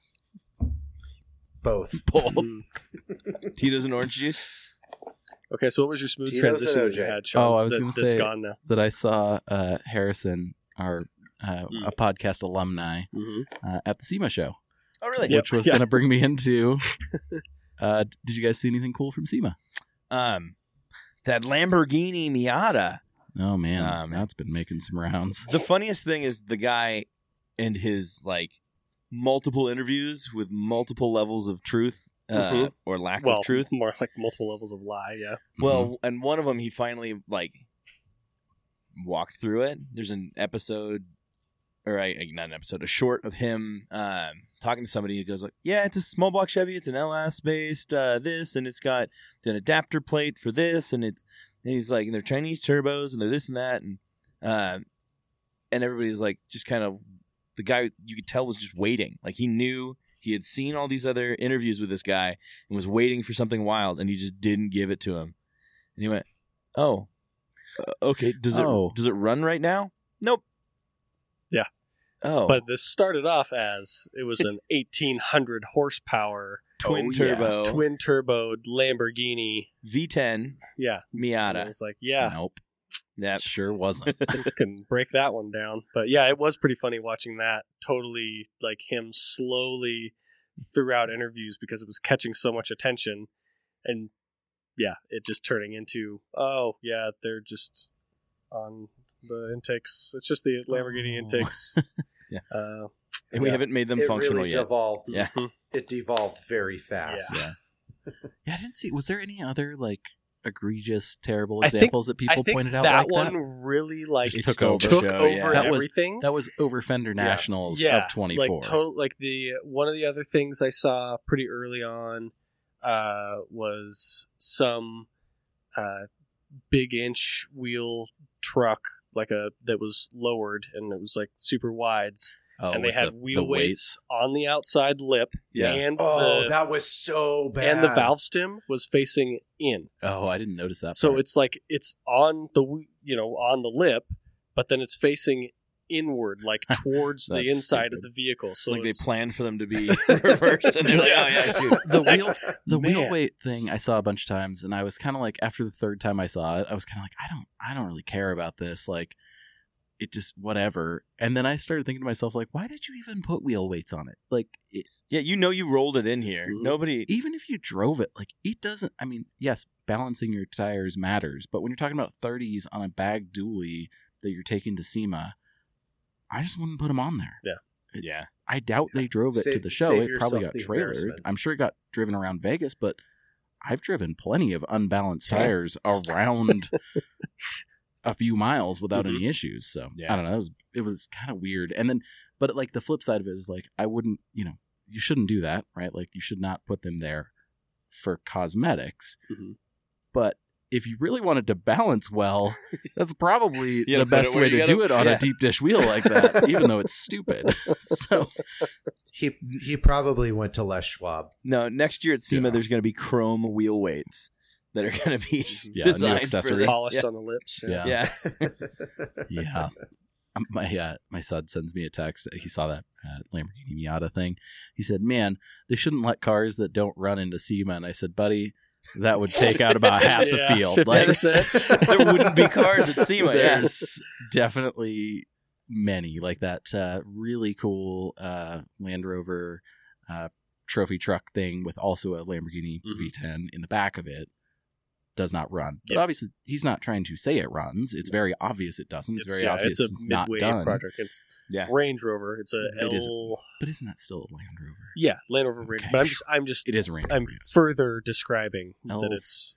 Both.
Both.
Tito's and orange juice.
Okay, so what was your smooth
Tito's
transition
and
that you
OJ.
had, Sean?
Oh, I was gonna
that's
say-
gone now.
That I saw Harrison, our a podcast alumni,
Mm-hmm.
at the SEMA show,
Oh, really?
Yep.
which was
Yeah.
going to bring me into. Did you guys see anything cool from SEMA?
That Lamborghini Miata.
Oh man,
man.
that's been making some rounds.
The funniest thing is the guy and his multiple interviews with multiple levels of truth
Mhm.
or lack
Well,
of truth.
more like multiple levels of lie. Yeah.
Well, and one of them he finally walked through it. There's an episode not an episode, a short of him talking to somebody who goes like, yeah, it's a small block Chevy, it's an LS based this, and it's got an adapter plate for this, and he's like, and they're Chinese turbos, and they're this and that, and everybody's like, just kind of, the guy you could tell was just waiting, like he knew he had seen all these other interviews with this guy and was waiting for something wild, and he just didn't give it to him, and he went, oh, okay, does it run right now? Nope.
Yeah.
Oh.
But this started off as it was an 1800 horsepower
twin turbo
Lamborghini
V10 Miata.
I was like, yeah.
Nope.
That
sure wasn't.
Can break that one down. But yeah, it was pretty funny watching that. Totally like him slowly throughout interviews because it was catching so much attention. And yeah, it just turning into, oh, yeah, they're just on the intakes. It's just the Lamborghini intakes.
Yeah. And we haven't made them functional
really
yet.
Devolved.
Yeah.
It devolved very fast.
Yeah.
Yeah, I didn't see. Was there any other like egregious, terrible examples that people pointed out?
That
like
one
that?
really like
Just
took over
That was-
everything.
That was over Fender Nationals
Yeah,
of 24.
like like the one of the other things I saw pretty early on was some big inch wheel truck that was lowered, and it was like super wides, and they
with
had
the
wheel
weight.
weights on the outside lip,
Yeah.
and
That was so bad.
and the valve stem was facing in.
Oh, I didn't notice that.
So
part.
it's like it's on the on the lip, but then it's facing inward, like towards the
That's
inside
stupid.
of the vehicle. So
Like they
it's,
planned for them to be reversed, and they're like, oh yeah, shoot.
the wheel
Man.
weight thing I saw a bunch of times, and I was kind of like, after the third time I saw it, I was kind of like, I don't really care about this. Like, it just whatever. And then I started thinking to myself, like, why did you even put wheel weights on it? Like,
Yeah, you rolled it in here.
Mhm.
Nobody.
even if you drove it, like, it doesn't. I mean, yes, balancing your tires matters, but when you're talking about 30s on a bag dually that you're taking to SEMA, I just wouldn't put them on there.
Yeah.
I doubt they drove it to
Save-
the show.
save
It probably
yourself
got
the
trailered.
embarrassment.
I'm sure it got driven around Vegas, but I've driven plenty of unbalanced tires around a few miles without any issues. So
Yeah.
I don't know. It was kind of weird. And then, but like the flip side of it is like, I wouldn't, you shouldn't do that, right? Like you should not put them there for cosmetics.
Mhm.
But if you really wanted to balance well, that's probably
You gotta
the
put
best
it where
way
you
to
gotta-
do it on
yeah.
a deep dish wheel like that, even though it's stupid. So
He probably went to Les Schwab.
No, next year at SEMA,
Yeah.
there's going to be chrome wheel weights that are going to be
Yeah, new
designed for
accessory.
the,
polished on the lips.
Yeah.
Yeah.
yeah. My son sends me a text. He saw that Lamborghini Miata thing. He said, "Man, they shouldn't let cars that don't run into SEMA." And I said, "Buddy, that would take out about half the
Yeah,
field.
50%.
There wouldn't be cars at SEMA. Yeah.
There's definitely many like that. Really cool Land Rover trophy truck thing with also a Lamborghini V10 in the back of it. Does not run, but
Yeah.
obviously he's not trying to say it runs. It's very obvious it doesn't. It's very obvious
it's a
it's not
midway
done.
project. It's
Yeah.
Range Rover. It's a
It is.
L.
But isn't that still a Land Rover?
Yeah, Land Rover Range.
Okay.
But I'm just
It is a Range
I'm
Rover.
further describing
L-
that it's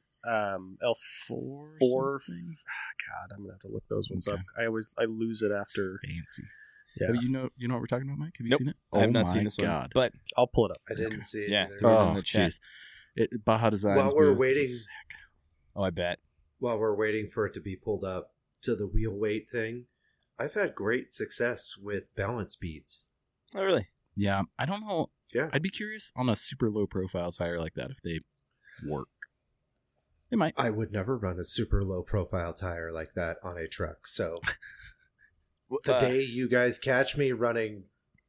L4.
something?
God, I'm gonna have to look those ones
Okay.
up. I lose it after.
Fancy.
Yeah,
Have you know what we're talking about, Mike? Have you
Nope.
seen it?
I have not
my
seen this one.
God.
But
I'll pull it up.
I didn't see it.
Yeah.
either.
Throw it in
Oh,
the chat.
jeez. Baja Designs.
While we're
booth
waiting-
was sick.
oh, I bet.
While we're waiting for it to be pulled up to the wheel weight thing, I've had great success with balance beads.
Oh, really?
Yeah, I don't know.
Yeah.
I'd be curious on a super low profile tire like that if they work. They might.
I would never run a super low profile tire like that on a truck. So the day you guys catch me running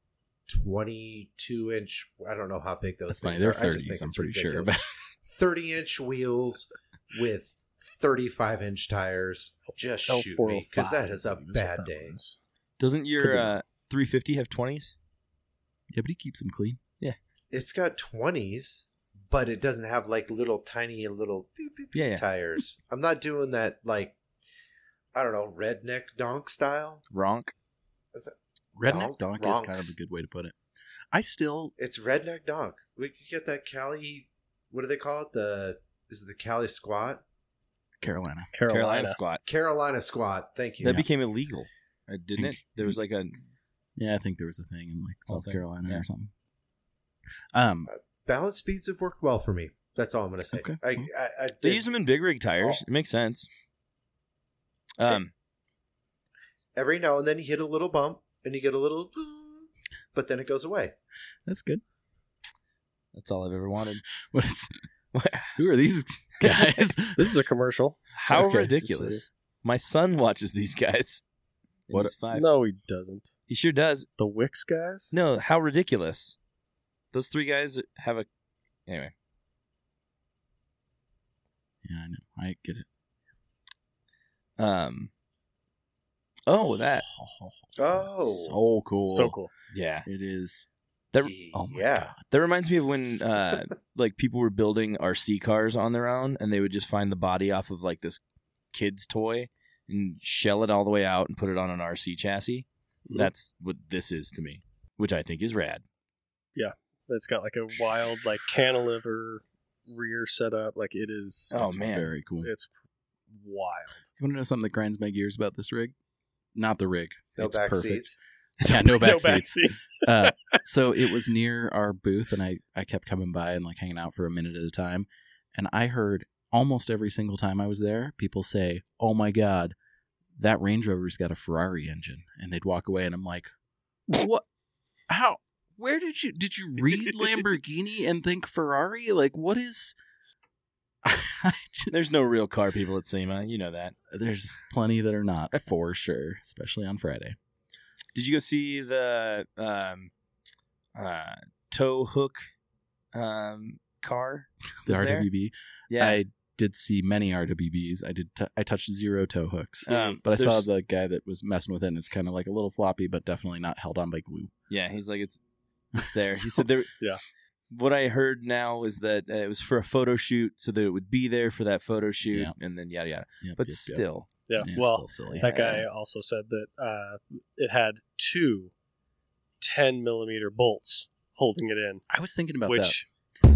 22-inch, I don't know how big those
That's funny.
things
They're
are. I just
30s,
think
I'm
it's
pretty sure.
ridiculous. 30-inch wheels with 35-inch tires. Just shoot me, because that is a bad day.
Doesn't
Could
your
be.
350 have 20s?
Yeah, but he keeps them clean.
It's got 20s, but it doesn't have like little tiny little beep, beep, beep
Yeah, yeah.
tires. I'm not doing that like, I don't know, redneck donk style.
Ronk?
Redneck donk is kind of
Ronks.
a good way to put it. I still,
It's redneck donk. We could get that Cali. What do they call it? Is it the Cali squat?
Carolina.
Carolina squat.
Carolina squat. Thank you.
That became illegal, didn't it?
Think-
There was like a
Yeah, I think there was a thing in like
Whole
South
thing,
Carolina
yeah.
or something.
Balance speeds have worked well for me. That's all I'm going to say.
Okay.
I
They
did-
use them in big rig tires. It makes sense.
every now and then you hit a little bump and you get a little, but then it goes away.
That's good.
That's all I've ever wanted.
What is? Who are these guys?
This is a commercial.
How
Okay.
ridiculous! My son watches these guys. And
What-
he's 5.
No, he doesn't.
He sure does.
The Wix guys?
No, how ridiculous! Those 3 guys have a. Anyway,
Yeah, I know. I get it.
Oh, that.
Oh.
So cool.
So cool.
Yeah,
It is.
that.
Oh my
Yeah.
god.
That reminds me of when like people were building RC cars on their own, and they would just find the body off of like this kid's toy and shell it all the way out and put it on an RC chassis.
Mhm.
That's what this is to me, which I think is rad.
It's got like a wild, like cantilever rear setup. Like it is.
Oh,
It's
man.
very cool.
It's wild.
You want to know something that grinds my gears about this rig? Not the rig.
No
It's
back
perfect.
seats.
Yeah, no back
No back
seats.
seats.
So it was near our booth, and I kept coming by and like hanging out for a minute at a time. And I heard almost every single time I was there, people say, "Oh my god, that Range Rover's got a Ferrari engine," and they'd walk away, and I'm like, "What? How? Where did you read Lamborghini and think Ferrari? Like, what is?"
There's no real car people at SEMA. You know that.
There's plenty that are not for sure, especially on Friday.
Did you go see the tow hook car?
The
Was there?
RWB.
Yeah.
I did see many RWBs. I touched 0 tow hooks,
Um,
but I saw
there's-
the guy that was messing with it. And it's kind of like a little floppy, but definitely not held on by glue.
Yeah, he's like it's there. He
So-
said there.
Yeah.
What I heard now is that it was for a photo shoot, so that it would be there for that photo shoot,
Yeah.
and then yada yada.
Yep,
But
yep, yep.
still,
Yeah.
Yeah,
Well,
still silly.
that guy also said that it had 2 10mm bolts holding it in,
I was thinking about
which.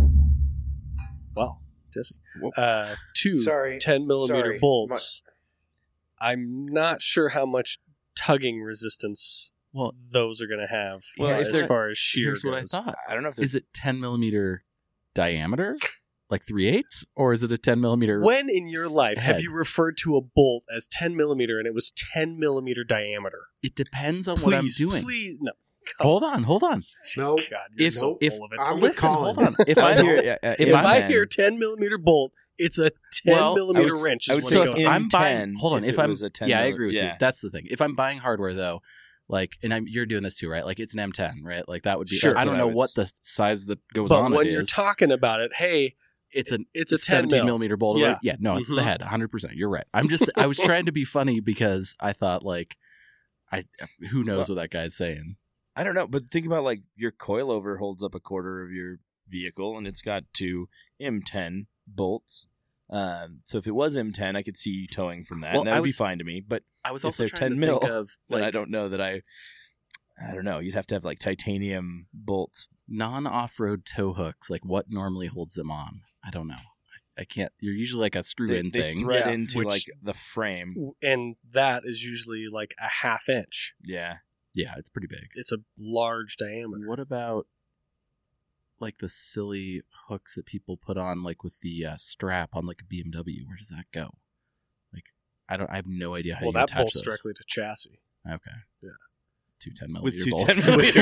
Wow, Jesse.
Whoa.
2
Sorry.
10mm
Sorry.
bolts. I'm not sure how much tugging resistance
Well,
those are going to have
Well, if
as
they're-
far as shear
here's what I
goes.
thought:
I don't know if
is it 10mm diameter, like 3/8, or is it a 10mm?
When in your life have
head?
you referred to a bolt as 10mm and it was 10mm diameter?
It depends on
Please,
what I'm doing.
please, no.
Hold on.
No.
God, you're
If-
so
if-
full of it.
I'm with
Listen,
Colin.
hold on. If I
hear,
if
I
M10,
hear 10mm bolt, it's a 10mm
I would-
wrench.
I
Is
would
what
say
it
so
goes
if
M10
on.
I'm buying, hold on.
if
If
it
I'm,
was a 10
yeah, I
mil-
agree with you.
yeah.
That's the thing. If I'm buying hardware though, like, and you're doing this too, right? Like, it's an M10, right? Like that would be.
Sure.
I don't
That's
know
what I
what
would-
the size that goes
But
on
when
it
you're
is.
talking about it, hey,
It's a
10
17
mil.
millimeter bolt.
Yeah.
Yeah, no, it's the
Mhm.
head. 100%. You're right. I was trying to be funny because I thought like, who knows what that guy's saying.
I don't know, but think about like your coilover holds up a quarter of your vehicle, and it's got 2 M10 bolts. So if it was M10, I could see you towing from that,
Well,
and that
I
would be
was-
fine to me. But
I was
If
also
they're
trying
10
to
mil,
think of
then
like
I don't know that I don't know. You'd have to have like titanium bolts.
non-off-road tow hooks. Like what normally holds them on? I don't know. I can't. You're usually like a
They,
screw-in
they
thing.
thread
Yeah,
into
which-
like the frame.
and that is usually like a ½ inch.
Yeah,
Yeah, it's pretty big.
It's a large diameter.
What about like the silly hooks that people put on, like with the strap on like a BMW? Where does that go? Like, I have no idea how
Well,
you
that
attach
bolts
those.
directly to chassis.
Okay.
Yeah.
2 10
With
millimeter
two
bolts.
10 millimeter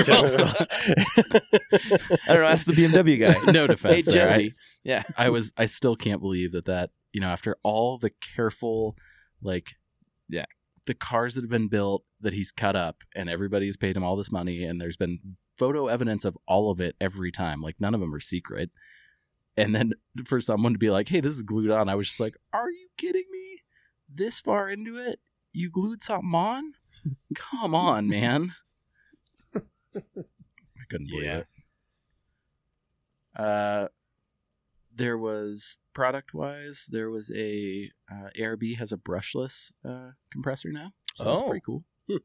bolts.
I don't know. Ask the BMW guy.
No defense.
Hey
there.
Jesse. Yeah.
I still can't believe that after all the careful, like,
Yeah.
the cars that have been built that he's cut up, and everybody's paid him all this money, and there's been photo evidence of all of it every time. Like, none of them are secret. And then for someone to be like, "Hey, this is glued on," I was just like, "Are you kidding me? This far into it, you glued something on? Come on, man!" I couldn't believe
Yeah.
it. There was product-wise, there was a ARB has a brushless compressor now, so that's
Oh.
pretty cool.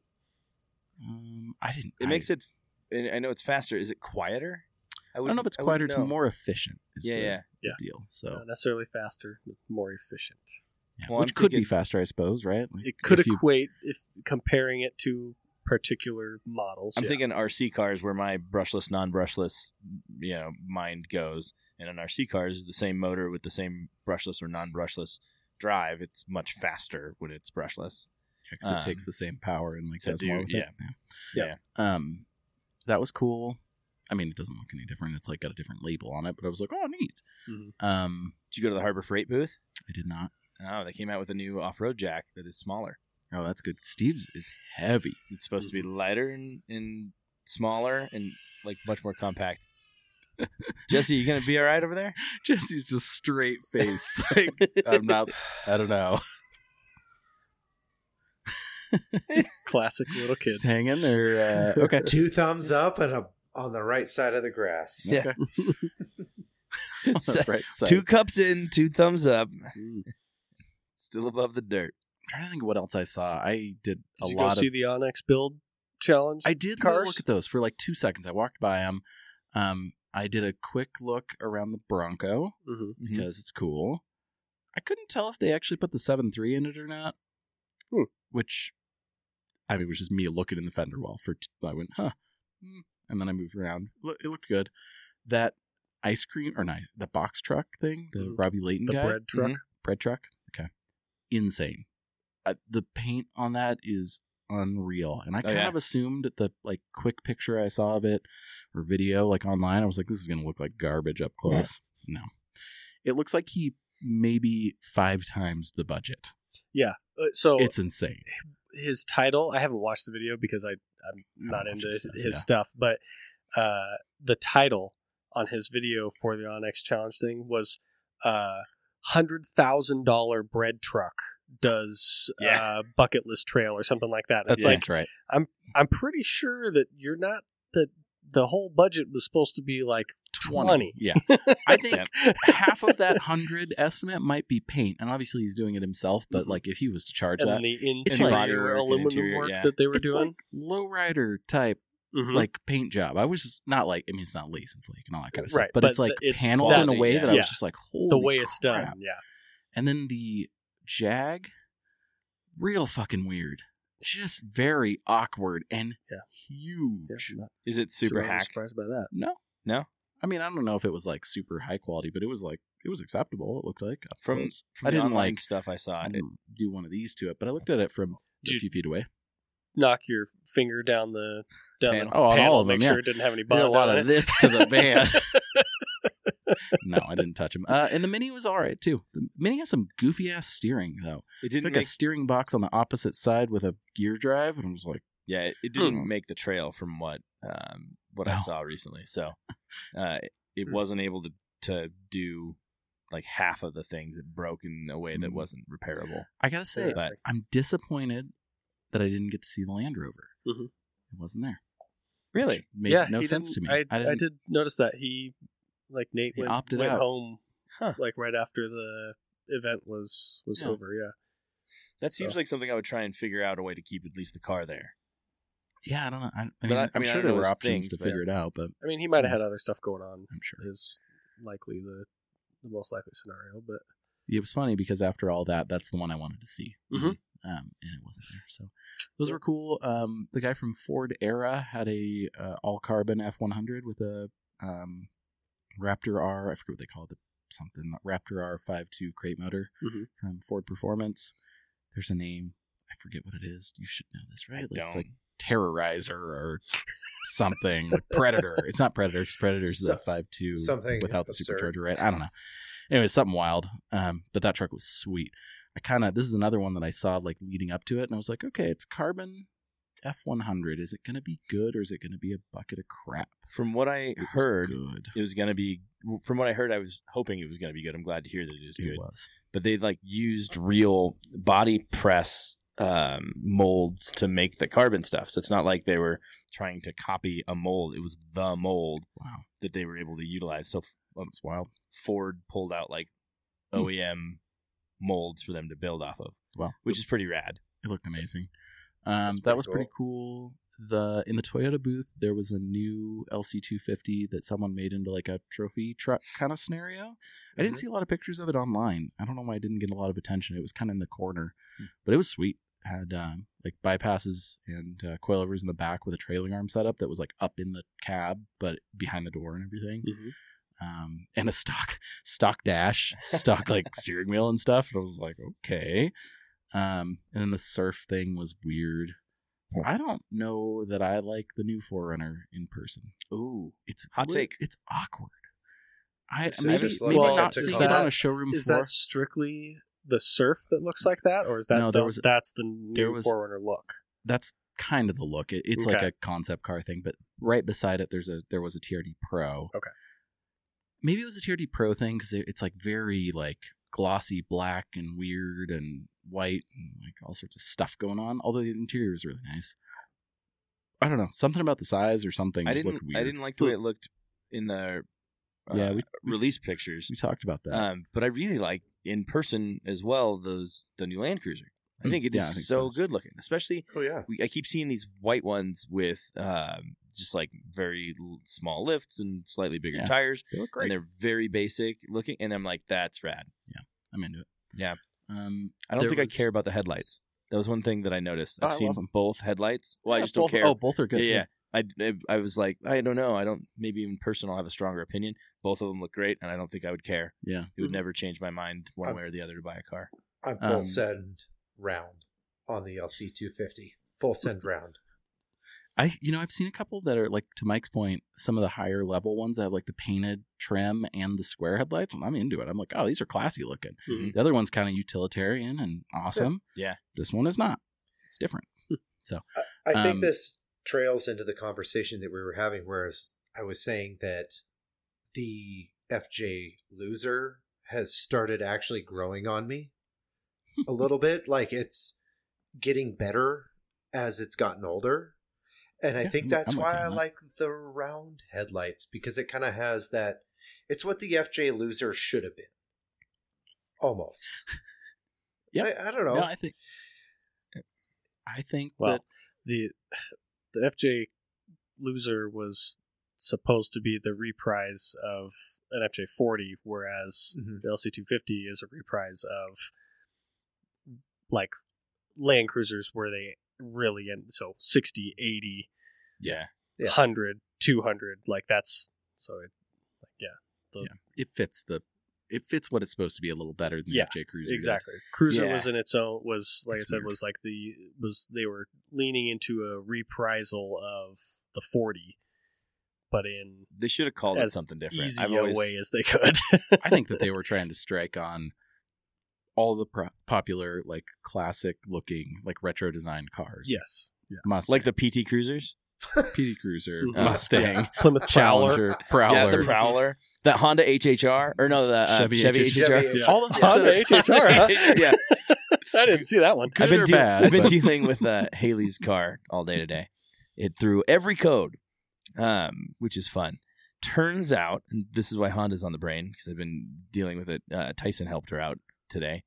I didn't.
It makes it. And I know it's faster. Is it quieter?
I don't know if it's
I
quieter.
wouldn't
It's
know.
more efficient. Is
Yeah,
the,
yeah.
the
Yeah.
deal. So,
Not necessarily faster, but more efficient.
yeah,
Well,
which
I'm
could be
thinking-
faster, I suppose. Right? Like,
It could
if you-
equate if comparing it to particular models.
I'm thinking RC cars where my brushless, non-brushless, mind goes. And an RC car is the same motor with the same brushless or non-brushless drive. It's much faster when it's brushless.
Because it takes the same power and does more with it.
Yeah.
That was cool. I mean, it doesn't look any different. It's got a different label on it, but I was like, oh, neat.
Mm-hmm.
Did you go to the Harbor Freight booth?
I did not.
Oh, they came out with a new off-road jack that is smaller.
Oh, that's good. Steve's is heavy.
It's supposed to be lighter and smaller and much more compact. Jesse, you gonna be all right over there?
Jesse's just straight face. I'm not. I don't know.
Classic little kids.
Just hanging there. Okay.
2 thumbs up and on the right side of the grass.
Yeah.
On the right side.
2 cups in, 2 thumbs up. Still above the dirt.
I'm trying to think of what else I saw. I did a
Did you
lot
go see the Onyx build challenge?
I did go
cars?
look at those for 2 seconds. I walked by them. I did a quick look around the Bronco because it's cool. I couldn't tell if they actually put the 7.3 in it or not. Which, I mean, was just me looking in the fender well. I went, huh. And then I moved around. It looked good. That ice cream, or not, the box truck thing, the Robbie Layton
the
guy.
bread truck.
Bread truck. Okay. Insane. The paint on that is unreal. And I kind of assumed the quick picture I saw of it or video online, I was like, this is going to look like garbage up close. No. It looks like he maybe 5 times the budget.
Yeah. So
it's insane.
His title, I haven't watched the video because I'm not into his stuff, but the title on his video for the Onyx Challenge thing was $100,000 bread truck does bucket list trail or something like that.
That's right.
I'm pretty sure that you're not the whole budget was supposed to be 20.
Yeah. I think half of that 100 estimate might be paint, and obviously he's doing it himself, but if he was to charge
and
that,
the
it's
interior aluminum work that they were doing,
lowrider type paint job. I was just not it's not lace and flake and all that kind of stuff,
right,
but it's paneled in a way that I was just holy
the way
crap.
it's done. Yeah.
And then the Jag, real fucking weird. Just very awkward and huge.
Yeah,
is it super hack?
Surprised by that?
No.
I mean, I don't know if it was super high quality, but it was acceptable. It looked like
from
I didn't
online stuff I saw.
I didn't do one of these to it, but I looked at it from a few feet away.
Knock your finger down the
panel.
On all of them.
Make sure it didn't have any
Did
bond.
a lot of this to the van. No, I didn't touch them. And the Mini was all right too. The Mini has some goofy ass steering though.
It didn't
a steering box on the opposite side with a gear drive, and I was like,
yeah, it didn't make the trail from what I saw recently. So it wasn't able to do half of the things. It broke in a way that wasn't repairable.
I gotta say, I'm disappointed that I didn't get to see the Land Rover.
Mm-hmm.
It wasn't there.
Really?
Made no sense to me.
I did notice that he Nate went
out.
home right after the event was over. Yeah,
that seems like something I would try and figure out a way to keep at least the car there.
Yeah, I don't know. I'm sure there were options to figure it out, but
I mean, he might have had other stuff going on.
I'm sure
is likely the most likely scenario. But
it was funny because after all that, that's the one I wanted to see.
Mm-hmm.
And it wasn't there. So those were cool. The guy from Ford Era had a all carbon F100 with a Raptor R. I forget what they called it. Something Raptor R 5.2 crate motor from Ford Performance. There's a name. I forget what it is. You should know this, right? It's like Terrorizer or something. Predator. It's not Predator. Predator's the 5.2
something
without the
absurd.
supercharger, right? I don't know. Anyway, something wild. But that truck was sweet. This is another one that I saw leading up to it, and I was like, okay, it's carbon F100. Is it going to be good, or is it going to be a bucket of crap?
From what I heard,
good.
It was going to be. From what I heard, I was hoping it was going to be good. I'm glad to hear that it was good.
It was.
But they used real body press molds to make the carbon stuff. So it's not like they were trying to copy a mold. It was the mold that they were able to utilize. So
it's wild.
Ford pulled out OEM molds for them to build off of.
Wow.
Which is pretty rad.
It looked amazing. That was pretty cool. In the Toyota booth, there was a new LC250 that someone made into a trophy truck kind of scenario. I didn't see a lot of pictures of it online. I don't know why it didn't get a lot of attention. It was kind of in the corner, but it was sweet. had like bypasses and coilovers in the back with a trailing arm setup that was like up in the cab but behind the door and everything. And a stock dash, stock like steering wheel and stuff. And I was like, okay. And then the surf thing was weird. I don't know that I like the new 4Runner in person.
Ooh,
It's
hot take.
It's awkward.
So
Maybe
just like
well,
not
to
seeing
call
it on
that-
a showroom
Is
floor.
that strictly the surf that looks like that, or is that
No,
that's the
there
new
was-
4Runner look?
That's kind of the look. It's like
Okay.
a concept car thing, but right beside it, there was a TRD Pro.
Okay.
Maybe it was a TRD Pro thing because it's like very like glossy black and weird and white and like all sorts of stuff going on. Although the interior is really nice. I don't know, something about the size or something
I
just
didn't.
looked weird.
I didn't like the way it looked in the
Yeah, we
release pictures.
we talked about that.
But I really like in person as well. The new Land Cruiser. I think it is
Yeah, I think
so
so.
good looking, especially.
Oh yeah.
I keep seeing these white ones with just like very small lifts and slightly bigger
Yeah.
tires,
They look great.
and they're very basic looking. And I'm like, that's rad.
I'm into it.
Yeah.
I
I don't think I care about the headlights. That was one thing that I noticed.
Oh,
I've
I
seen
love 'em.
both headlights. Well, I
Yeah,
just don't
both,
care.
Oh, both are good.
Yeah. I was like, I don't know. I don't. Maybe in person I'll have a stronger opinion. Both of them look great, and I don't think I would care.
Yeah.
It would never change my mind one way or the other to buy a car.
I'm full
Um,
send round on the LC 250. Full send round.
I've seen a couple that are like, to Mike's point, some of the higher level ones that have like the painted trim and the square headlights, and I'm into it. I'm like, oh, these are classy looking.
Mhm.
The other one's kind of utilitarian and awesome.
Yeah.
This one is not. It's different.
I think
Um,
this trails into the conversation that we were having, whereas I was saying that the FJ Loser has started actually growing on me a little bit. Like it's getting better as it's gotten older. And I
Yeah,
think
I'm
that's
with
why
you
I
on that.
like the round headlights, because it kind of has that. It's what the FJ Loser should have been. Almost.
Yeah.
I don't know.
No, I think
Well,
that
the FJ Loser was supposed to be the reprise of an FJ40, whereas
Mhm.
the LC250 is a reprise of like Land Cruisers where they really end. So 60, 80,
Yeah.
Yeah.
100, 200, like that's so it,
it fits what it's supposed to be a little better than the
Yeah,
FJ Cruiser. did.
exactly. Cruiser
Yeah.
was in its own, was like
It's
I said,
weird.
was like they were leaning into a reprisal of the 40, but in
They should have called it
as
something different.
easy
I've
a
always,
way as they could.
I think that they were trying to strike on all the popular, like classic looking, like retro designed cars.
Yes.
Mustang,
like the PT Cruisers.
PT Cruiser,
Mhm.
Mustang,
Plymouth Prowler.
Challenger, Prowler.
Yeah, the Prowler. That Honda HHR. Or no, the
Chevy
Chevy
HHR.
HHR.
Yeah.
All the
Honda HHR, huh?
Yeah.
I didn't see that one.
Good or bad,
I've been
but-
dealing with Haley's car all day today. It threw every code, which is fun. Turns out, and this is why Honda's on the brain, because I've been dealing with it. Tyson helped her out today.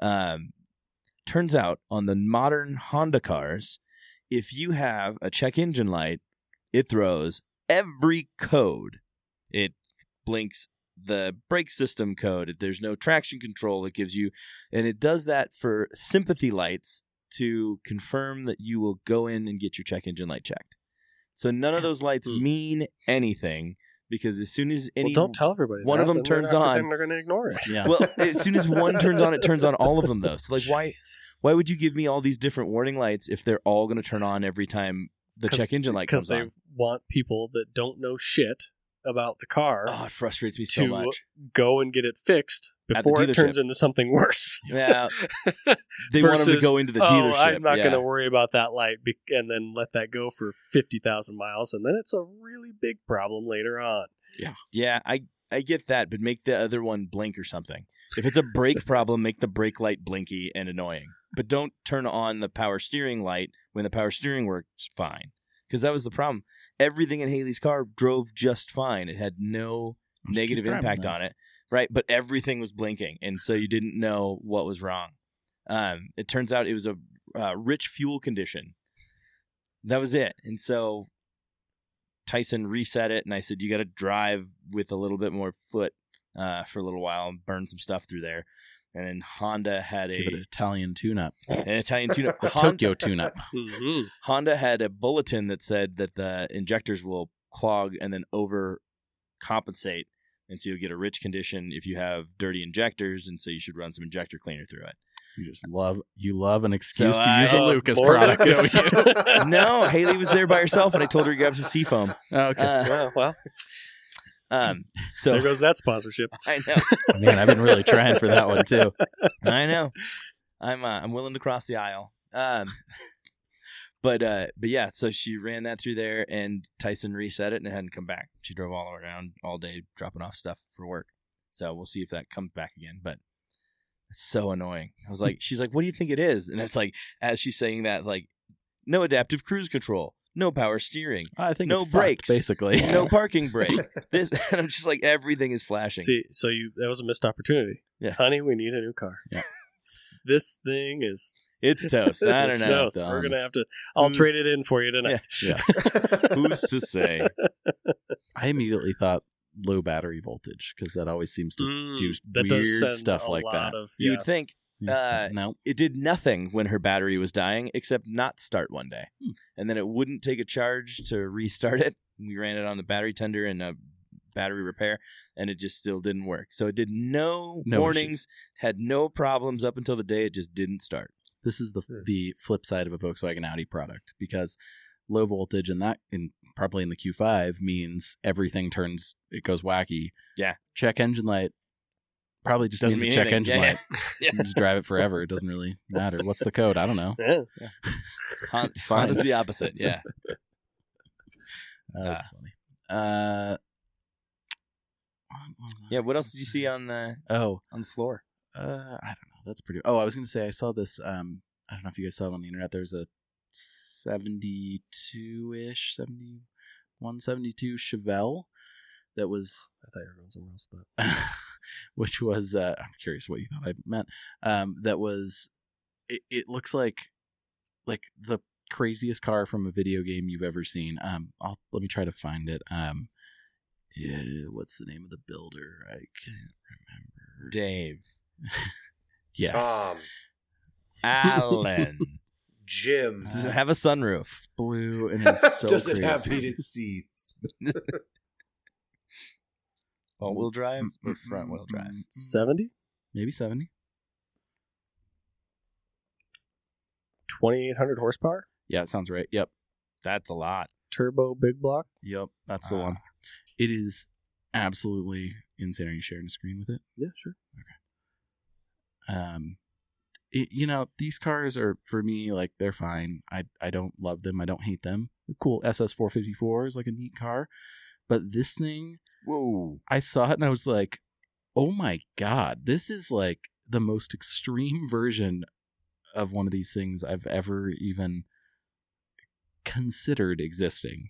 Turns out, on the modern Honda cars, if you have a check engine light, it throws every code. It blinks the brake system code. If there's no traction control, it gives you, and it does that for sympathy lights to confirm that you will go in and get your check engine light checked. So none of those lights mean anything, because as soon as any
Well, don't tell everybody.
one
that,
of them
then they're
turns
not-
on-
then they're going to ignore it.
Yeah.
well, as soon as one turns on, it turns on all of them though. So like, why would you give me all these different warning lights if they're all going to turn on every time the
'Cause-
check engine light
Because
comes
they
on?
want people that don't know shit about the car
Oh, it frustrates me so
to
much.
go and get it fixed
At the
before it turns
dealership.
into something worse.
Yeah, they want them to
Versus,
go into the
Oh,
dealership.
I'm not
yeah.
going to worry about that light and then let that go for 50,000 miles, and then it's a really big problem later on.
Yeah, I get that, but make the other one blink or something. If it's a brake problem, make the brake light blinky and annoying. But don't turn on the power steering light when the power steering works fine. Because that was the problem. Everything in Haley's car drove just fine. It had no
Just keep
negative
driving
impact
then.
on it, right? But everything was blinking, and so you didn't know what was wrong. It turns out it was a rich fuel condition. That was it. And so Tyson reset it, and I said, you got to drive with a little bit more foot for a little while and burn some stuff through there. And then Honda had
Give it an
an
Italian tune-up.
Italian tune-up.
A Tokyo tune-up.
Mm-hmm.
Honda had a bulletin that said that the injectors will clog and then overcompensate, and so you'll get a rich condition if you have dirty injectors, and so you should run some injector cleaner through it.
You love an excuse
So
to use a Lucas
more
product,
Lucas.
don't you?
No, Haley was there by herself, and I told her to grab some Seafoam.
Oh, okay.
Well,
So
there goes that sponsorship.
I know.
Man, I've been really trying for that one too.
I know. I'm willing to cross the aisle. But yeah, so she ran that through there, and Tyson reset it, and it hadn't come back. She drove all around all day dropping off stuff for work. So we'll see if that comes back again. But it's so annoying. I was like, she's like, "What do you think it is?" And it's like, as she's saying that, like, no adaptive cruise control, no power steering,
I think
no
it's
brakes,
fucked, basically.
no parking brake. This, and I'm just like, everything is flashing.
See, so that was a missed opportunity.
Yeah.
Honey, we need a new car.
Yeah.
This thing is
It's toast. I don't
it's
know.
toast. We're gonna have to. I'll trade it in for you tonight.
Yeah.
Who's to say?
I immediately thought low battery voltage because that always seems to do
that does
weird
send
stuff
a
like
lot
that.
Of,
You would think
No.
it did nothing when her battery was dying except not start one day. And then it wouldn't take a charge to restart it. We ran it on the battery tender and a battery repair, and it just still didn't work. So it did no warnings, had no problems up until the day it just didn't start.
This is the flip side of a Volkswagen Audi product because low voltage and that probably in the Q5 means everything it goes wacky.
Yeah.
Check engine light probably just
Doesn't
means
mean
a check
anything.
engine
Yeah,
light.
yeah.
You just drive it forever. It doesn't really matter. What's the code? I don't know.
Yeah.
It's fine.
Honda's the opposite. Yeah.
That's funny. What was that?
Yeah. What else did you see on the floor?
I don't know. That's pretty. Oh, I was going to say I saw this. I don't know if you guys saw it on the internet. There's a 72-ish, 71, 72 Chevelle that was.
I thought you were going somewhere else with that.
Which was. I'm curious what you thought I meant. That was. It looks like the craziest car from a video game you've ever seen. Let me try to find it. Yeah, what's the name of the builder? I can't remember.
Dave.
Yes.
Tom,
Alan.
Jim.
Does it have a sunroof?
It's blue and it's so
Does
crazy.
it have heated seats?
All-wheel drive or front-wheel drive?
70?
Maybe 70.
2,800 horsepower?
Yeah, it sounds right. Yep.
That's a lot.
Turbo big block?
Yep. That's the one. It is absolutely insane. Are you sharing a screen with it?
Yeah, sure.
These cars are, for me, like, they're fine. I don't love them. I don't hate them. The cool SS454 is like a neat car. But this thing,
Whoa.
I saw it and I was like, oh my God, this is like the most extreme version of one of these things I've ever even considered existing.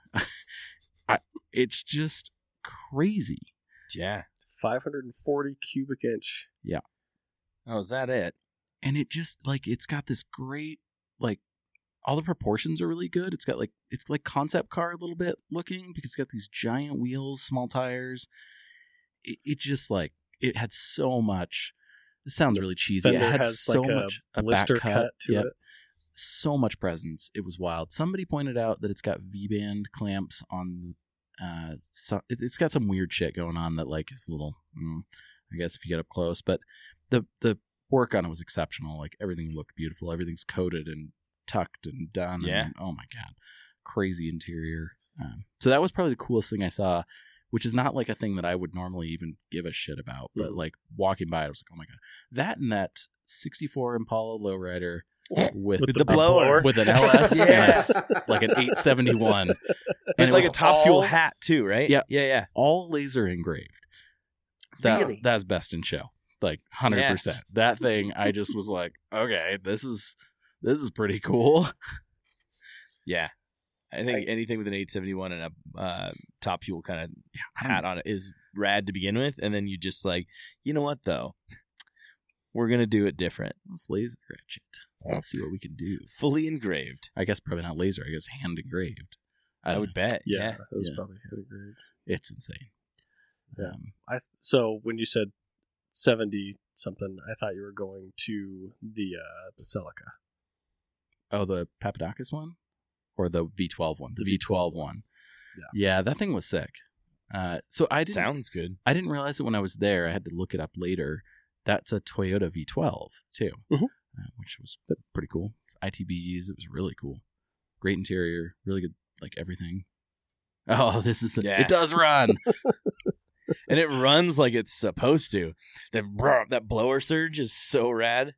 It's just crazy.
Yeah.
540 cubic inch.
Yeah.
Oh, is that it?
And it just, like, it's got this great, like, all the proportions are really good. It's like concept car a little bit looking because it's got these giant wheels, small tires. It just, like, it had so much. This sounds really cheesy. It
Fender
had
has
so
like
much
a blister cut to
Yep.
it.
So much presence. It was wild. Somebody pointed out that it's got V-band clamps on. It's got some weird shit going on that, like, is a little. I guess if you get up close, but the work on it was exceptional. Like, everything looked beautiful. Everything's coated and tucked and done.
Yeah.
And, oh my God, crazy interior. So that was probably the coolest thing I saw, which is not like a thing that I would normally even give a shit about. But like walking by, I was like, oh my God, that and that 64 Impala lowrider with
the blower.
with an LS,
Yes.
like an 871,
And
it
like
was
a top fuel
all-
hat too, right?
Yeah.
Yeah.
all laser engraved.
Really?
That's best in show, like 100%. That thing, I just was like, okay, this is pretty cool.
Yeah. I think anything with an 871 and a top fuel kind of hat on it is rad to begin with, and then you just like, you know what though, we're gonna do it different.
Let's laser etch it. Let's see what we can do.
Fully engraved.
I guess probably not laser. I guess hand engraved.
I would bet.
Yeah, it was
Yeah.
probably heavy grade.
It's insane.
Yeah. So when you said 70 something. I thought you were going to the Celica.
Oh, the Papadakis one? Or the V12 one? The V12 one.
Yeah,
that thing was sick. So I didn't,
Sounds good.
I didn't realize it when I was there. I had to look it up later. That's a Toyota V12 too, which was pretty cool. It's ITBs. It was really cool. Great interior. Really good, like everything. Oh, this is it does run.
And it runs like it's supposed to. That blower surge is so rad.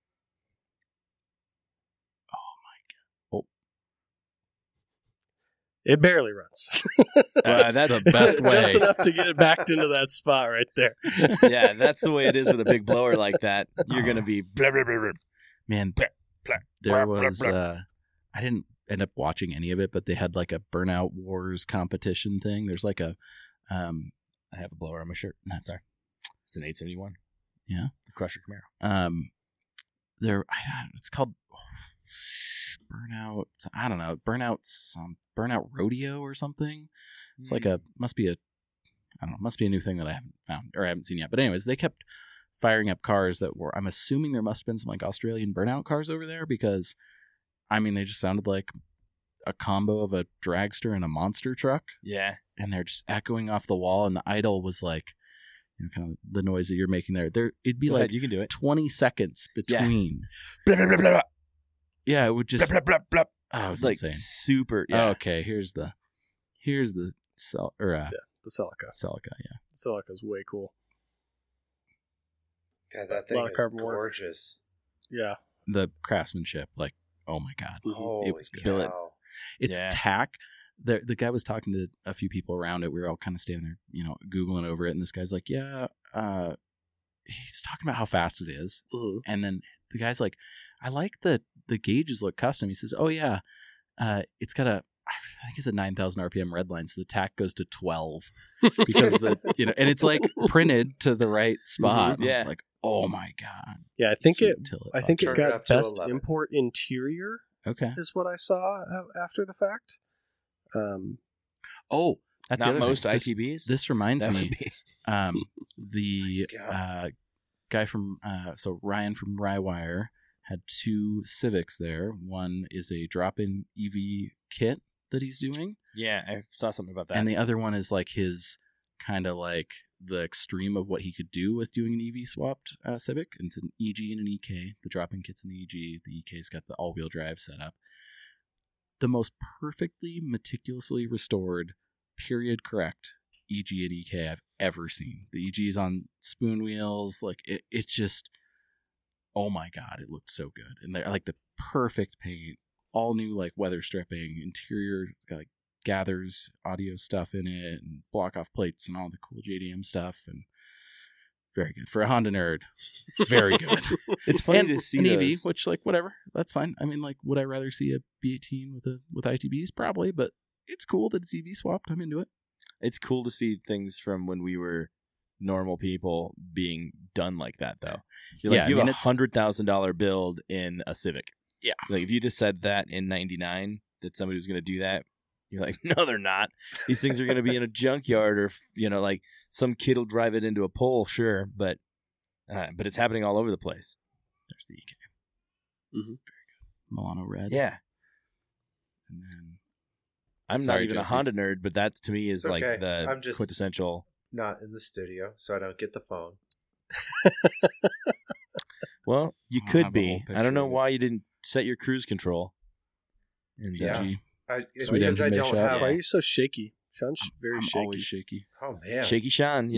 It barely runs.
That's the best way.
Just enough to get it backed into that spot right there.
Yeah, that's the way it is with a big blower like that. You're going to be... Blah, blah, blah, blah.
Man, there was... I didn't end up watching any of it, but they had like a Burnout Wars competition thing. There's like a...
I have a blower on my shirt.
That's
sorry. It's an 871.
Yeah.
The Crusher Camaro.
It's called... Burnout, I don't know, Burnout Rodeo or something. It's like must be a new thing that I haven't found or I haven't seen yet. But anyways, they kept firing up cars that were, I'm assuming there must have been some like Australian burnout cars over there because, I mean, they just sounded like a combo of a dragster and a monster truck.
Yeah.
And they're just echoing off the wall, and the idle was like, kind of the noise that you're making there. It'd be like
you can do it.
20 seconds between.
Blah, blah, blah, blah.
Yeah, it would just...
Blah, blah, blah, blah.
Oh, it was
like
insane.
super... Yeah.
Oh, okay, here's the
the Celica.
Celica, yeah.
The Celica's way cool.
God, that
A
thing
lot of
is
carbon work.
gorgeous.
Yeah.
The craftsmanship, like, oh my god.
Holy
It was good.
cow.
It's
Yeah.
tack. The guy was talking to a few people around it. We were all kind of standing there, Googling over it, and this guy's like, yeah, he's talking about how fast it is.
Mm-hmm.
And then the guy's like, I like the gauges look custom. He says, oh yeah, it's got I think it's a 9,000 RPM red line, so the tack goes to 12 because and it's like printed to the right spot.
Yeah.
I was like, oh my god.
Yeah, I think it
Turned it
got
up to
best
11.
import interior
Okay.
is what I saw after the fact.
Oh, that's the
Not
other
most
thing.
ITBs.
This reminds
That
me.
would be...
The guy from Ryan from Rywire had two Civics there. One is a drop-in EV kit that he's doing,
Yeah, I saw something about that.
and the other one is like his kind of like the extreme of what he could do with doing an EV swapped Civic. And it's an EG and an EK. The drop-in kit's an EG. The EK's got the all-wheel drive setup. The most perfectly, meticulously restored, period correct EG and EK I've ever seen. The EG's on spoon wheels, like it just, oh my god, it looked so good. And they're like the perfect paint, all new like weather stripping, interior, it's got like gathers audio stuff in it and block off plates and all the cool JDM stuff, and very good for a Honda nerd. Very good.
It's funny
And
to see
an
those.
EV, which like whatever, that's fine. I mean, like, would I rather see a B18 with ITBs? Probably, but it's cool that it's EV swapped. I'm into it.
It's cool to see things from when we were normal people being done like that, though. You're like,
Yeah,
you
I mean,
have a $100,000 build in a Civic.
Yeah.
Like, if you just said that in 99, that somebody was going to do that, you're like, no, they're not. These things are going to be in a junkyard, or, like some kid will drive it into a pole, sure, but it's happening all over the place.
There's the EK.
Mm-hmm.
Very good. Milano red.
Yeah.
And then
I'm
Sorry,
not even
Josie.
a Honda nerd, but that to me is
It's
like
okay.
the
I'm just-
quintessential.
Not in the studio, so I don't get the phone.
Well, you
I'll
could
have a
be.
whole
I don't
picture
know
of it.
why you didn't set your cruise control. And,
Yeah.
EG.
It's
Sweet
because I
engine
don't
bay
have.
shop.
Why are you so shaky? Sean's very
I'm
shaky.
always shaky.
Oh man,
Shaky Sean,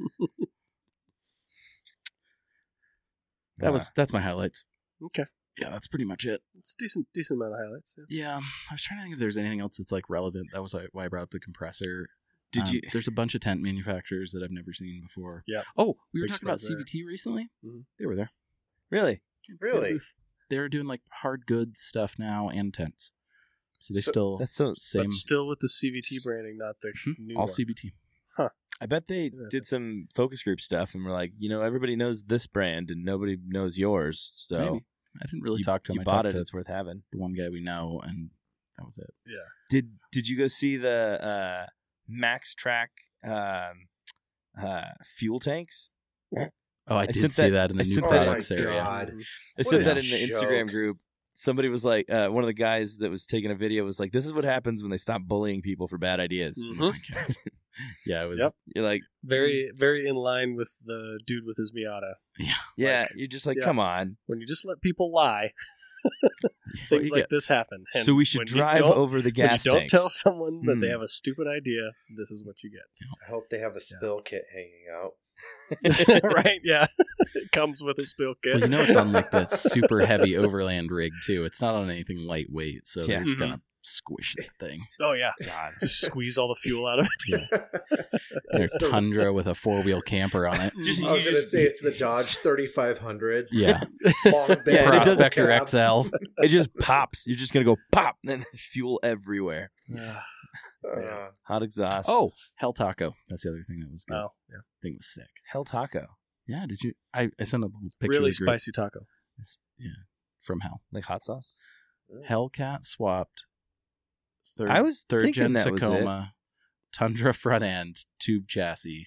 That's my highlights.
Okay.
Yeah, that's pretty much it.
It's decent amount of highlights. Yeah.
Yeah, I was trying to think if there's anything else that's like relevant. That was why I brought up the compressor.
Did you?
There's a bunch of tent manufacturers that I've never seen before.
Yeah.
Oh, we were
Big
talking about
spread there.
CVT recently.
Mhm.
They were there.
Really?
They had a
really.
booth. They're doing like hard goods stuff now and tents. So they still
That's so.
same
But still with the CVT branding, not the new
all
one.
CVT.
I bet they
Interesting.
did some focus group stuff and were like, everybody knows this brand and nobody knows yours. So
Maybe. I didn't really talk to him.
you
I
bought
talked
it.
to
It's worth having.
the one guy we know, and that was it.
Yeah.
Did you go see the Max Track fuel tanks?
Oh, I did
sent
see that in the
I
new
sent that-
products
oh my
area.
God.
I
What
said
a
that in the Instagram
joke.
group. Somebody was like, one of the guys that was taking a video was like, "This is what happens when they stop bullying people for bad ideas."
Mhm.
Yeah, it was.
Yep.
You're like,
Very, very in line with the dude with his Miata.
yeah, you're just like,
yeah.
come on.
When you just let people lie,
This is what
things
you
like
get.
this happen. And
So we should
when you
drive
don't-
over the
when
gas
you don't
tanks.
tell someone that they
Hmm.
have a stupid idea, this is what you get.
I hope they have a spill kit hanging out.
Right? Yeah. It comes with a spill kit.
Well, you know, it's on like the super heavy overland rig too. It's not on anything lightweight, so
Yeah.
they're just
Mhm.
gonna squish that thing.
Oh, yeah.
God.
Just squeeze all the fuel out of it.
Their
It's the-
Tundra with a 4-wheel camper on it.
Just-
I was going to say it's the Dodge 3500.
Yeah,
Long bed,
Yeah, and it does-
Prospector
cab.
XL.
It just pops. You're just gonna go pop, and then fuel everywhere. Hot exhaust.
Oh, Hell Taco. That's the other thing that was good.
Oh, yeah.
Thing was sick.
Hell Taco,
Yeah, did you? I sent a little picture.
Really
of the group.
spicy taco.
Yeah, from Hell.
like hot sauce.
Hellcat swapped.
I was
third
thinking
gen
that was
Tacoma, Tundra front end, tube chassis.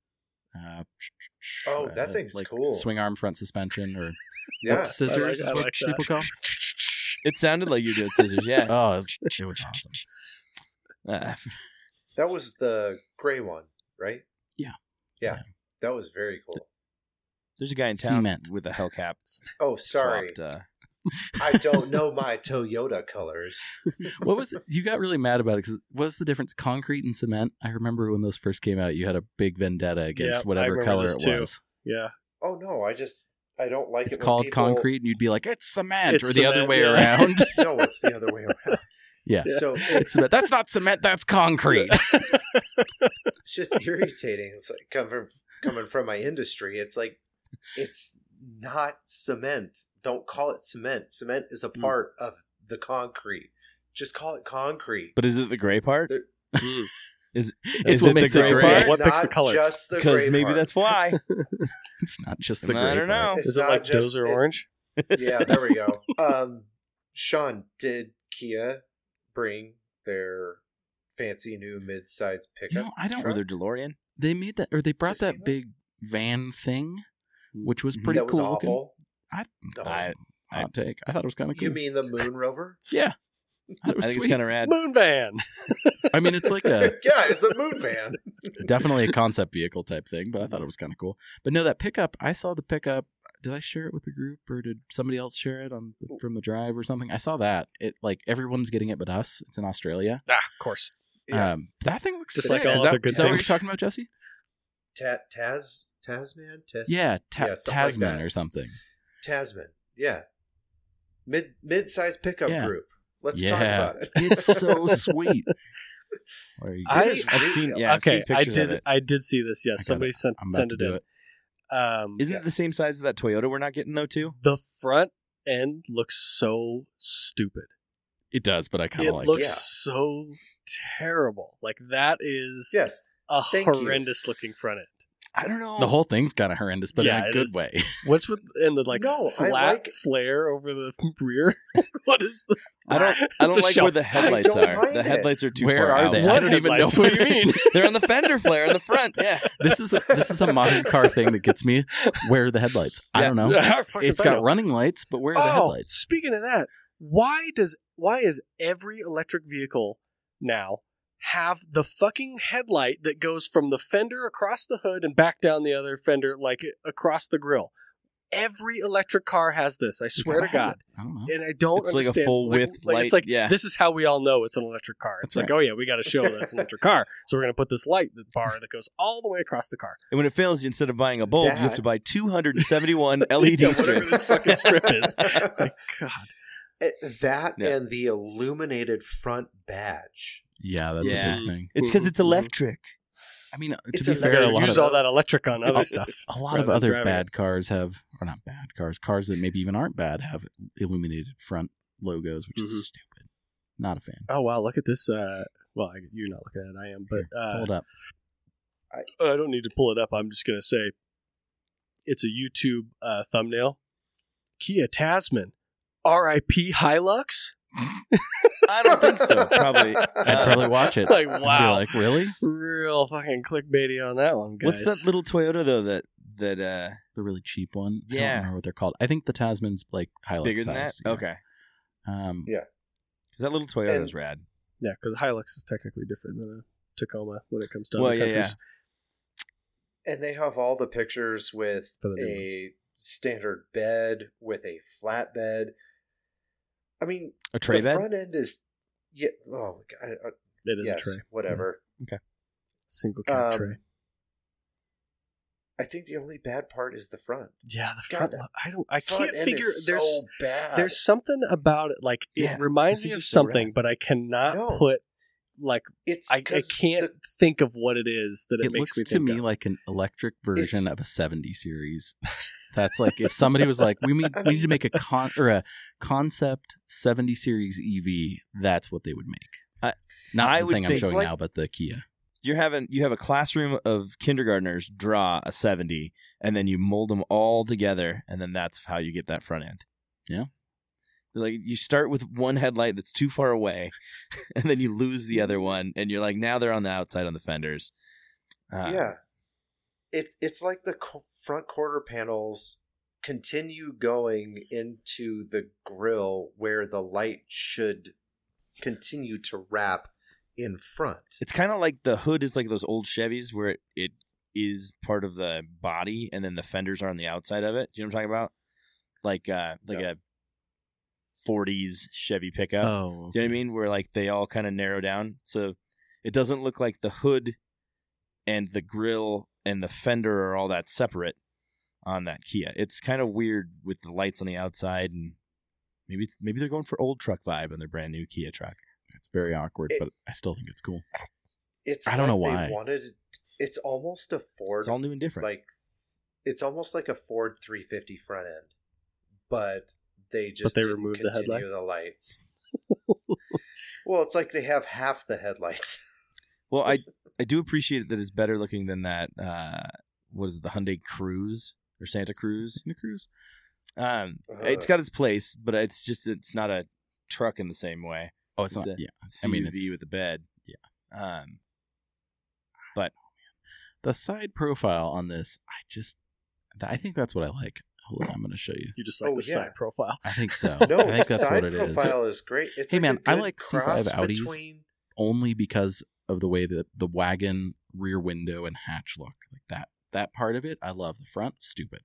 Oh, that thing's cool.
Swing arm front suspension or
Yeah.
scissors
I
is
like
what
that.
people call.
It sounded like you did scissors. Yeah.
Oh, it was awesome.
That was the gray one, right?
Yeah.
Yeah. That was very cool.
There's a guy in town
Cement.
with a Hellcat.
Oh, sorry.
Swapped,
I don't know my Toyota colors.
What was you got really mad about it? Because what's the difference? Concrete and cement. I remember when those first came out, you had a big vendetta against
Yeah, I
whatever
remember
color
this
it
too.
was.
Yeah.
Oh, no. I don't like
It's
it when
called
people-
concrete, and you'd be like, "It's cement,"
It's
or the other
cement,
way
yeah.
around.
No, it's the other way around.
Yeah.
So
It's cement. That's not cement. That's concrete.
it's just irritating. It's like coming from my industry. It's like it's not cement. Don't call it cement. Cement is a part of the concrete. Just call it concrete.
but is it the gray part?
There-
Is
It's
it
what
the
makes it
gray
gray.
part?
It's
What picks the
not
color?
Just the
Because
gray
maybe
part.
that's why.
It's not just the
I
gray
don't know.
part.
It's
Is it
not
like
just-
Dozer
it's-
Orange?
Yeah, there we go. Sean, did Kia bring their fancy new mid-size pickup?
You know, I don't.
Or their DeLorean?
They made that, or they brought
Did you see
that
that?
big van thing, which was pretty
that was
cool looking.
awful.
I,
Oh,
hot take. I thought it was kind of cool.
you mean the Moon Rover?
Yeah. I thought it was
I think
sweet.
it's kind of rad.
Moon van.
I mean, it's like a
Yeah, it's a moon van.
definitely a concept vehicle type thing, but I thought it was kind of cool. But no, that pickup, I saw the pickup. Did I share it with the group, or did somebody else share it from the drive or something? I saw that. It like everyone's getting it, but us. It's in Australia.
Ah, of course.
Yeah.
That thing looks
Just
sick.
like all
is that,
other good
is that what you're
things.
talking about, Jesse?
Tasman?
Yeah,
something like
Tasman
that.
or something.
Tasman. Yeah. Mid-size pickup
Yeah.
group. Let's talk
Yeah,
about it.
it's so sweet. Where are you
I-
It is
I've
really-
seen, yeah, I've
Okay,
seen pictures of it.
I did see this. Yes,
I got
somebody
it.
sent
I'm about
sent
to
it
do
in.
it.
Isn't
Yeah.
it the same size as that Toyota we're not getting though too?
The front end looks so stupid.
It does, but I kind
It
of like
looks
it.
so terrible. Like that is
Yes.
a
thank you.
horrendous looking front end.
I don't know.
The whole thing's kind of horrendous, but
Yeah,
in a
it
good
is.
way.
What's with and the like
No, I
flat
like-
flare over the rear? What is the?
I don't
It's
like
a
where
shelf.
the headlights
I don't
are.
mind
The
it.
headlights are too
Where
far
are
out.
they?
What
I don't even know
headlights?
what
What do you mean?
They're on the fender flare in the front. Yeah.
This is a modern car thing that gets me. Where are the headlights? I
Yeah.
don't know.
I fucking
It's
find
got
out.
running lights, but where are the headlights?
Speaking of that, why is every electric vehicle now have the fucking headlight that goes from the fender across the hood and back down the other fender, like across the grill? Every electric car has this. I swear to God.
I don't know.
And I don't
It's like a
understand.
full width
It's
light,
like
yeah.
this is how we all know it's an electric car. It's
That's
like, oh yeah, we got to show that it's an electric car, so we're gonna put this light bar that goes all the way across the car.
And when it fails, instead of buying a bulb, you have
That-
to buy 271 LED
Yeah, whatever
strips.
this fucking strip is. Like, God.
That
Yeah.
and the illuminated front badge.
Yeah, that's
Yeah.
a big thing.
It's because it's electric.
I mean,
It's
to be
a
fair,
We're
a
gonna
lot
use
of
all that electric on other stuff.
a lot
rather
of
than
other
driving
bad cars have, or not bad cars, cars that maybe even aren't bad have illuminated front logos, which
Mhm.
is stupid. Not a fan.
Oh wow, look at this. Well, you're not looking at it. I am, but
Hold up.
I don't need to pull it up. I'm just gonna say it's a YouTube thumbnail. Kia Tasman, R.I.P. Hilux.
I don't think so. Probably.
I'd probably watch it.
Like,
I'd be
wow.
like, really?
Real fucking clickbaity on that one, guys.
What's that little Toyota though that that
The really cheap one. I
Yeah.
don't remember what they're called. I think the Tasman's like Hilux
bigger than that?
sized, yeah.
Okay.
Yeah.
Because that little Toyota is
And-
rad.
Yeah, because Hilux is technically different than a Tacoma when it comes to
Well,
other
yeah,
countries.
And they have all the pictures with
For the new
a standard bed, with a flat bed. I mean,
A tray
the
bed?
front end is, yeah. Oh, God,
It is
yes,
a tray.
whatever.
Single cab
Um,
tray.
I think the only bad part is the front.
Yeah, the
God,
front. I
Front
can't
end
figure.
is
There's
so bad.
there's something about it. Like
Yeah,
it reminds
this
me
is
of
just so
something,
rad.
but I cannot
No.
put like
It's
I
'cause
can't think of what it is that it,
It
makes
looks
me
to
think
me
of.
like an electric version
It's-
of a 70 series. That's like if somebody was like, we need to make a concept 70 series EV. That's what they would make. Not
I
the
would
thing I'm
think-
showing
It's like-
now, but the Kia.
You have a classroom of kindergartners draw a 70, and then you mold them all together, and then that's how you get that front end.
Yeah.
Like you start with one headlight that's too far away, and then you lose the other one, and you're like, now they're on the outside on the fenders.
yeah. It's like the front quarter panels continue going into the grill where the light should continue to wrap in front.
It's kind of like the hood is like those old Chevys where it is part of the body, and then the fenders are on the outside of it. Do you know what I'm talking about? Like a 40s Chevy pickup.
Oh,
Do you know what I mean? Where like they all kind of narrow down, so it doesn't look like the hood and the grill and the fender are all that separate on that Kia. It's kind of weird with the lights on the outside, and maybe they're going for old truck vibe on their brand new Kia truck.
it's very awkward,
It-
but I still think it's cool.
It's
I don't know
like
why.
they wanted. It's almost a Ford.
It's all new and different.
Like it's almost like a Ford 350 front end, but they just
they
didn't
removed the
continue
headlights?
the lights. Well, it's like they have half the headlights.
Well, I do appreciate that it's better looking than that. What is it, the Hyundai Cruise or Santa Cruz?
Santa Cruz.
It's got its place, but it's not a truck in the same way.
Oh, it's
It's
not.
a
Yeah.
CUV
I mean, it's
with a bed.
Yeah.
But
the side profile on this. I think that's what I like. Hold on, I'm going to show you.
You just like
Oh,
the
yeah.
side profile.
I think so.
No,
I think
the
that's
side
what it is.
profile is great. It's
Hey,
like
man,
a
I
good
like C5
cross
Audis.
between-
Only because of the way that the wagon rear window and hatch look like that part of it. I love the front. Stupid.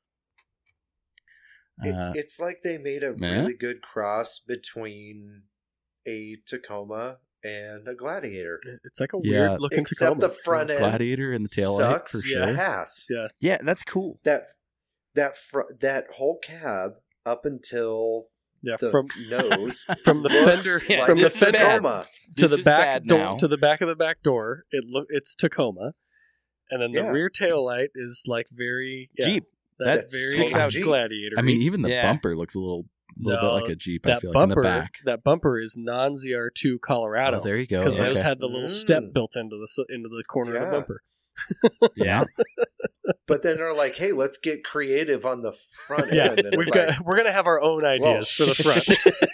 It's like they made a
Yeah.
really good cross between a Tacoma and a Gladiator.
It's like a
Yeah.
weird looking
Except
Tacoma.
the front end
Gladiator and the tail light
sucks
for sure.
ass.
Yeah.
yeah, that's cool.
That whole cab up until
Yeah,
the
from
nose
from the
looks
fender
Yeah,
from the
this is
fender
bad.
Tacoma.
to
This
the
is
back
bad
door
now.
to the back of the back door. It's Tacoma, and then the
Yeah.
rear tail light is like very
Jeep.
That's
That
very
sticks out.
Jeep.
Gladiator.
I mean, even the
Yeah.
bumper looks a little bit
No,
like a Jeep. I
that
feel
bumper
like in the back.
that bumper is non ZR2 Colorado.
Oh, there you go.
because those
Okay.
had the little step
Mm.
built into the corner of
Yeah.
the bumper.
Yeah.
But then they're like, "Hey, let's get creative on the front
Yeah,
end." And
we're
it's
gonna have our own ideas for the front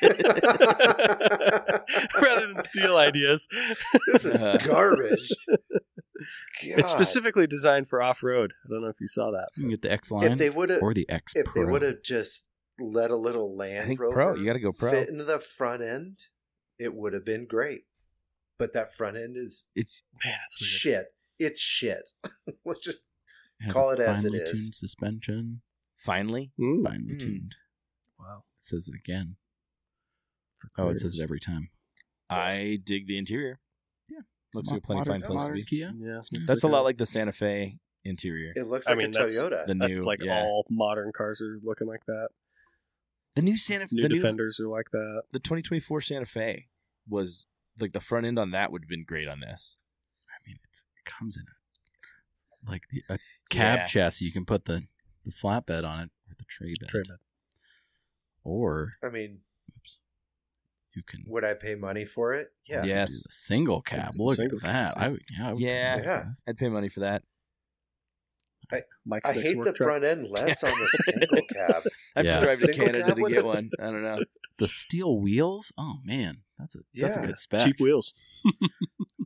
like,
rather than steal ideas.
this is garbage.
It's
God.
specifically designed for off road. I don't know if you saw that.
You can get the X
If
line
they would have,
or the X
if they
Pro.
would have just let a little Land
I think
Rover
Pro. You got to go Pro.
fit into the front end, it would have been great. But that front end is
It's
Man, that's weird.
shit. It's shit. Let's just
has
call
a
it as it
finely
is.
tuned suspension.
finally.
Mm.
Finely
Mm.
tuned.
Wow.
It says it again.
For
Oh, it says
clears.
it every time.
I dig the interior.
Yeah.
Looks like a plenty fine place to
modern
be.
Kia.
Yeah,
That's a lot like the Santa Fe interior.
it looks
I
like
mean,
a
that's
Toyota.
The
That's
new,
like
yeah.
all modern cars are looking like that.
The new Santa Fe,
New
the
Defenders are like that.
the 2024 Santa Fe was like the front end on that would have been great on this.
I mean, it comes in a cab
Yeah.
chassis. You can put the flatbed on it or the tray bed.
Tray bed.
Or
I mean,
you can
would I pay money for it? Yeah.
Yeah.
do
Yes.
the single cab.
Just the
Look
single
at that.
cab,
I would pay
Yeah.
money for
Yeah.
this.
I'd pay money for that.
Mike's
I
next
hate
work
the
truck.
front end less on the single cab.
I have
Yeah.
to drive to
Single
Canada
cab
to
with
get
a-
one. I don't know.
The steel wheels. Oh man, that's a
Yeah.
good spec.
Cheap wheels.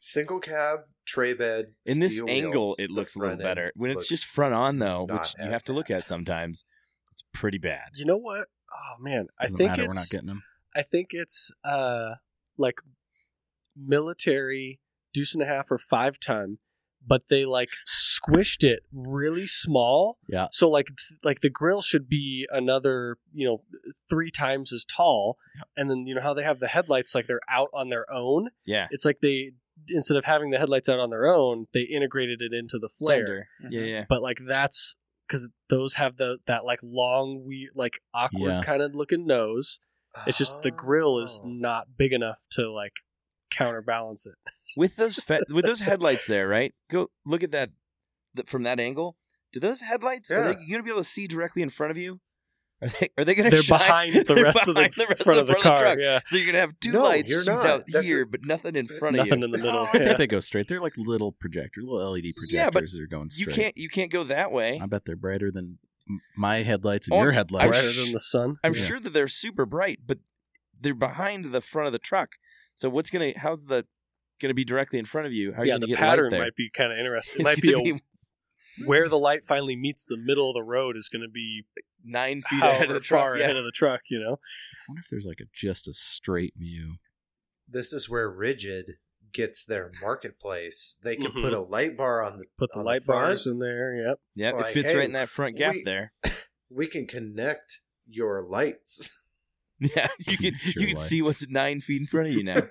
Single cab, tray bed.
In this
steel
angle,
wheels,
it
the
looks a little
front
better.
end
When it's
looks
just front on, though,
not
which you
as
have to look
bad.
at sometimes, it's pretty bad.
You know what? Oh man,
Doesn't
I think
matter,
it's
we're not getting them.
I think it's like military 2.5 or 5 ton, but they like squished it really small.
Yeah.
So like the grill should be another 3 times as tall,
Yep.
and then you know how they have the headlights like they're out on their own.
Yeah.
It's like they instead of having the headlights out on their own, they integrated it into the flare.
Fender. Yeah, yeah.
But like that's because those have that like long, weird, like awkward
Yeah.
kind of looking nose. It's just the grill is
Oh.
not big enough to like counterbalance it.
With those headlights there, right? Go look at that from that angle. Do those headlights?
Yeah.
Are you gonna be able to see directly in front of you? Are they gonna?
They're
shine?
behind the
They're
rest of the
behind
front of the car.
truck.
Yeah,
So you're gonna have 2
No,
lights
you're
shooting
not.
out
That's
here,
a-
but nothing in front
nothing
of you.
in the middle.
I think
Yeah.
they go straight. They're like little projectors, little LED projectors
Yeah, but
that are going
You
straight.
can't go that way.
I bet they're brighter than my headlights and
Oh,
your
I'm
headlights.
brighter
sh-
than the sun.
I'm
Yeah.
sure that they're super bright, but they're behind the front of the truck. So how's the gonna be directly in front of you? How are you
Yeah,
gonna
the
get
pattern
light there?
might be kind of interesting. It
It's
might be,
gonna
where the light finally meets the middle of the road is going to be
9 feet ahead of
however
the
far
truck. Yeah.
ahead of the truck. You know,
I wonder if there's like just a straight view.
This is where Rigid gets their marketplace. They can
Mhm.
put a light bar on the
put the
on
light
front.
bars in there. Yep.
Yeah,
Like,
it fits
hey,
right in that front gap
we-
there.
We can connect your lights.
Yeah, you can
Sure
see
lights.
what's 9 feet in front of you now.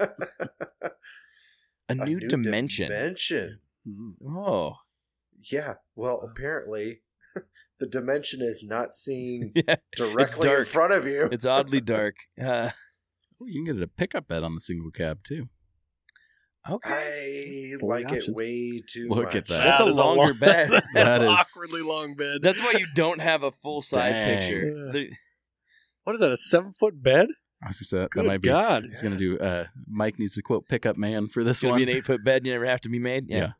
A new dimension.
Mhm.
Oh,
Yeah. Well, apparently, the dimension is not seeing
yeah.
directly in
dark.
front of you.
It's oddly dark.
Oh, you can get a pickup bed on the single cab too.
Okay.
I
Fully
like it
optioned.
way too
Look
much.
at that.
That's a
is
longer bed.
That's
That
an
is-
awkwardly long bed.
That's why you don't have a full side
Dang.
picture.
Yeah.
The-
What is that? A 7-foot bed?
I was just, that
Good
might be.
God!
He's gonna do. Mike needs to quote pickup man for this
It's gonna
one.
be an 8-foot bed. You never have to be made. Yeah.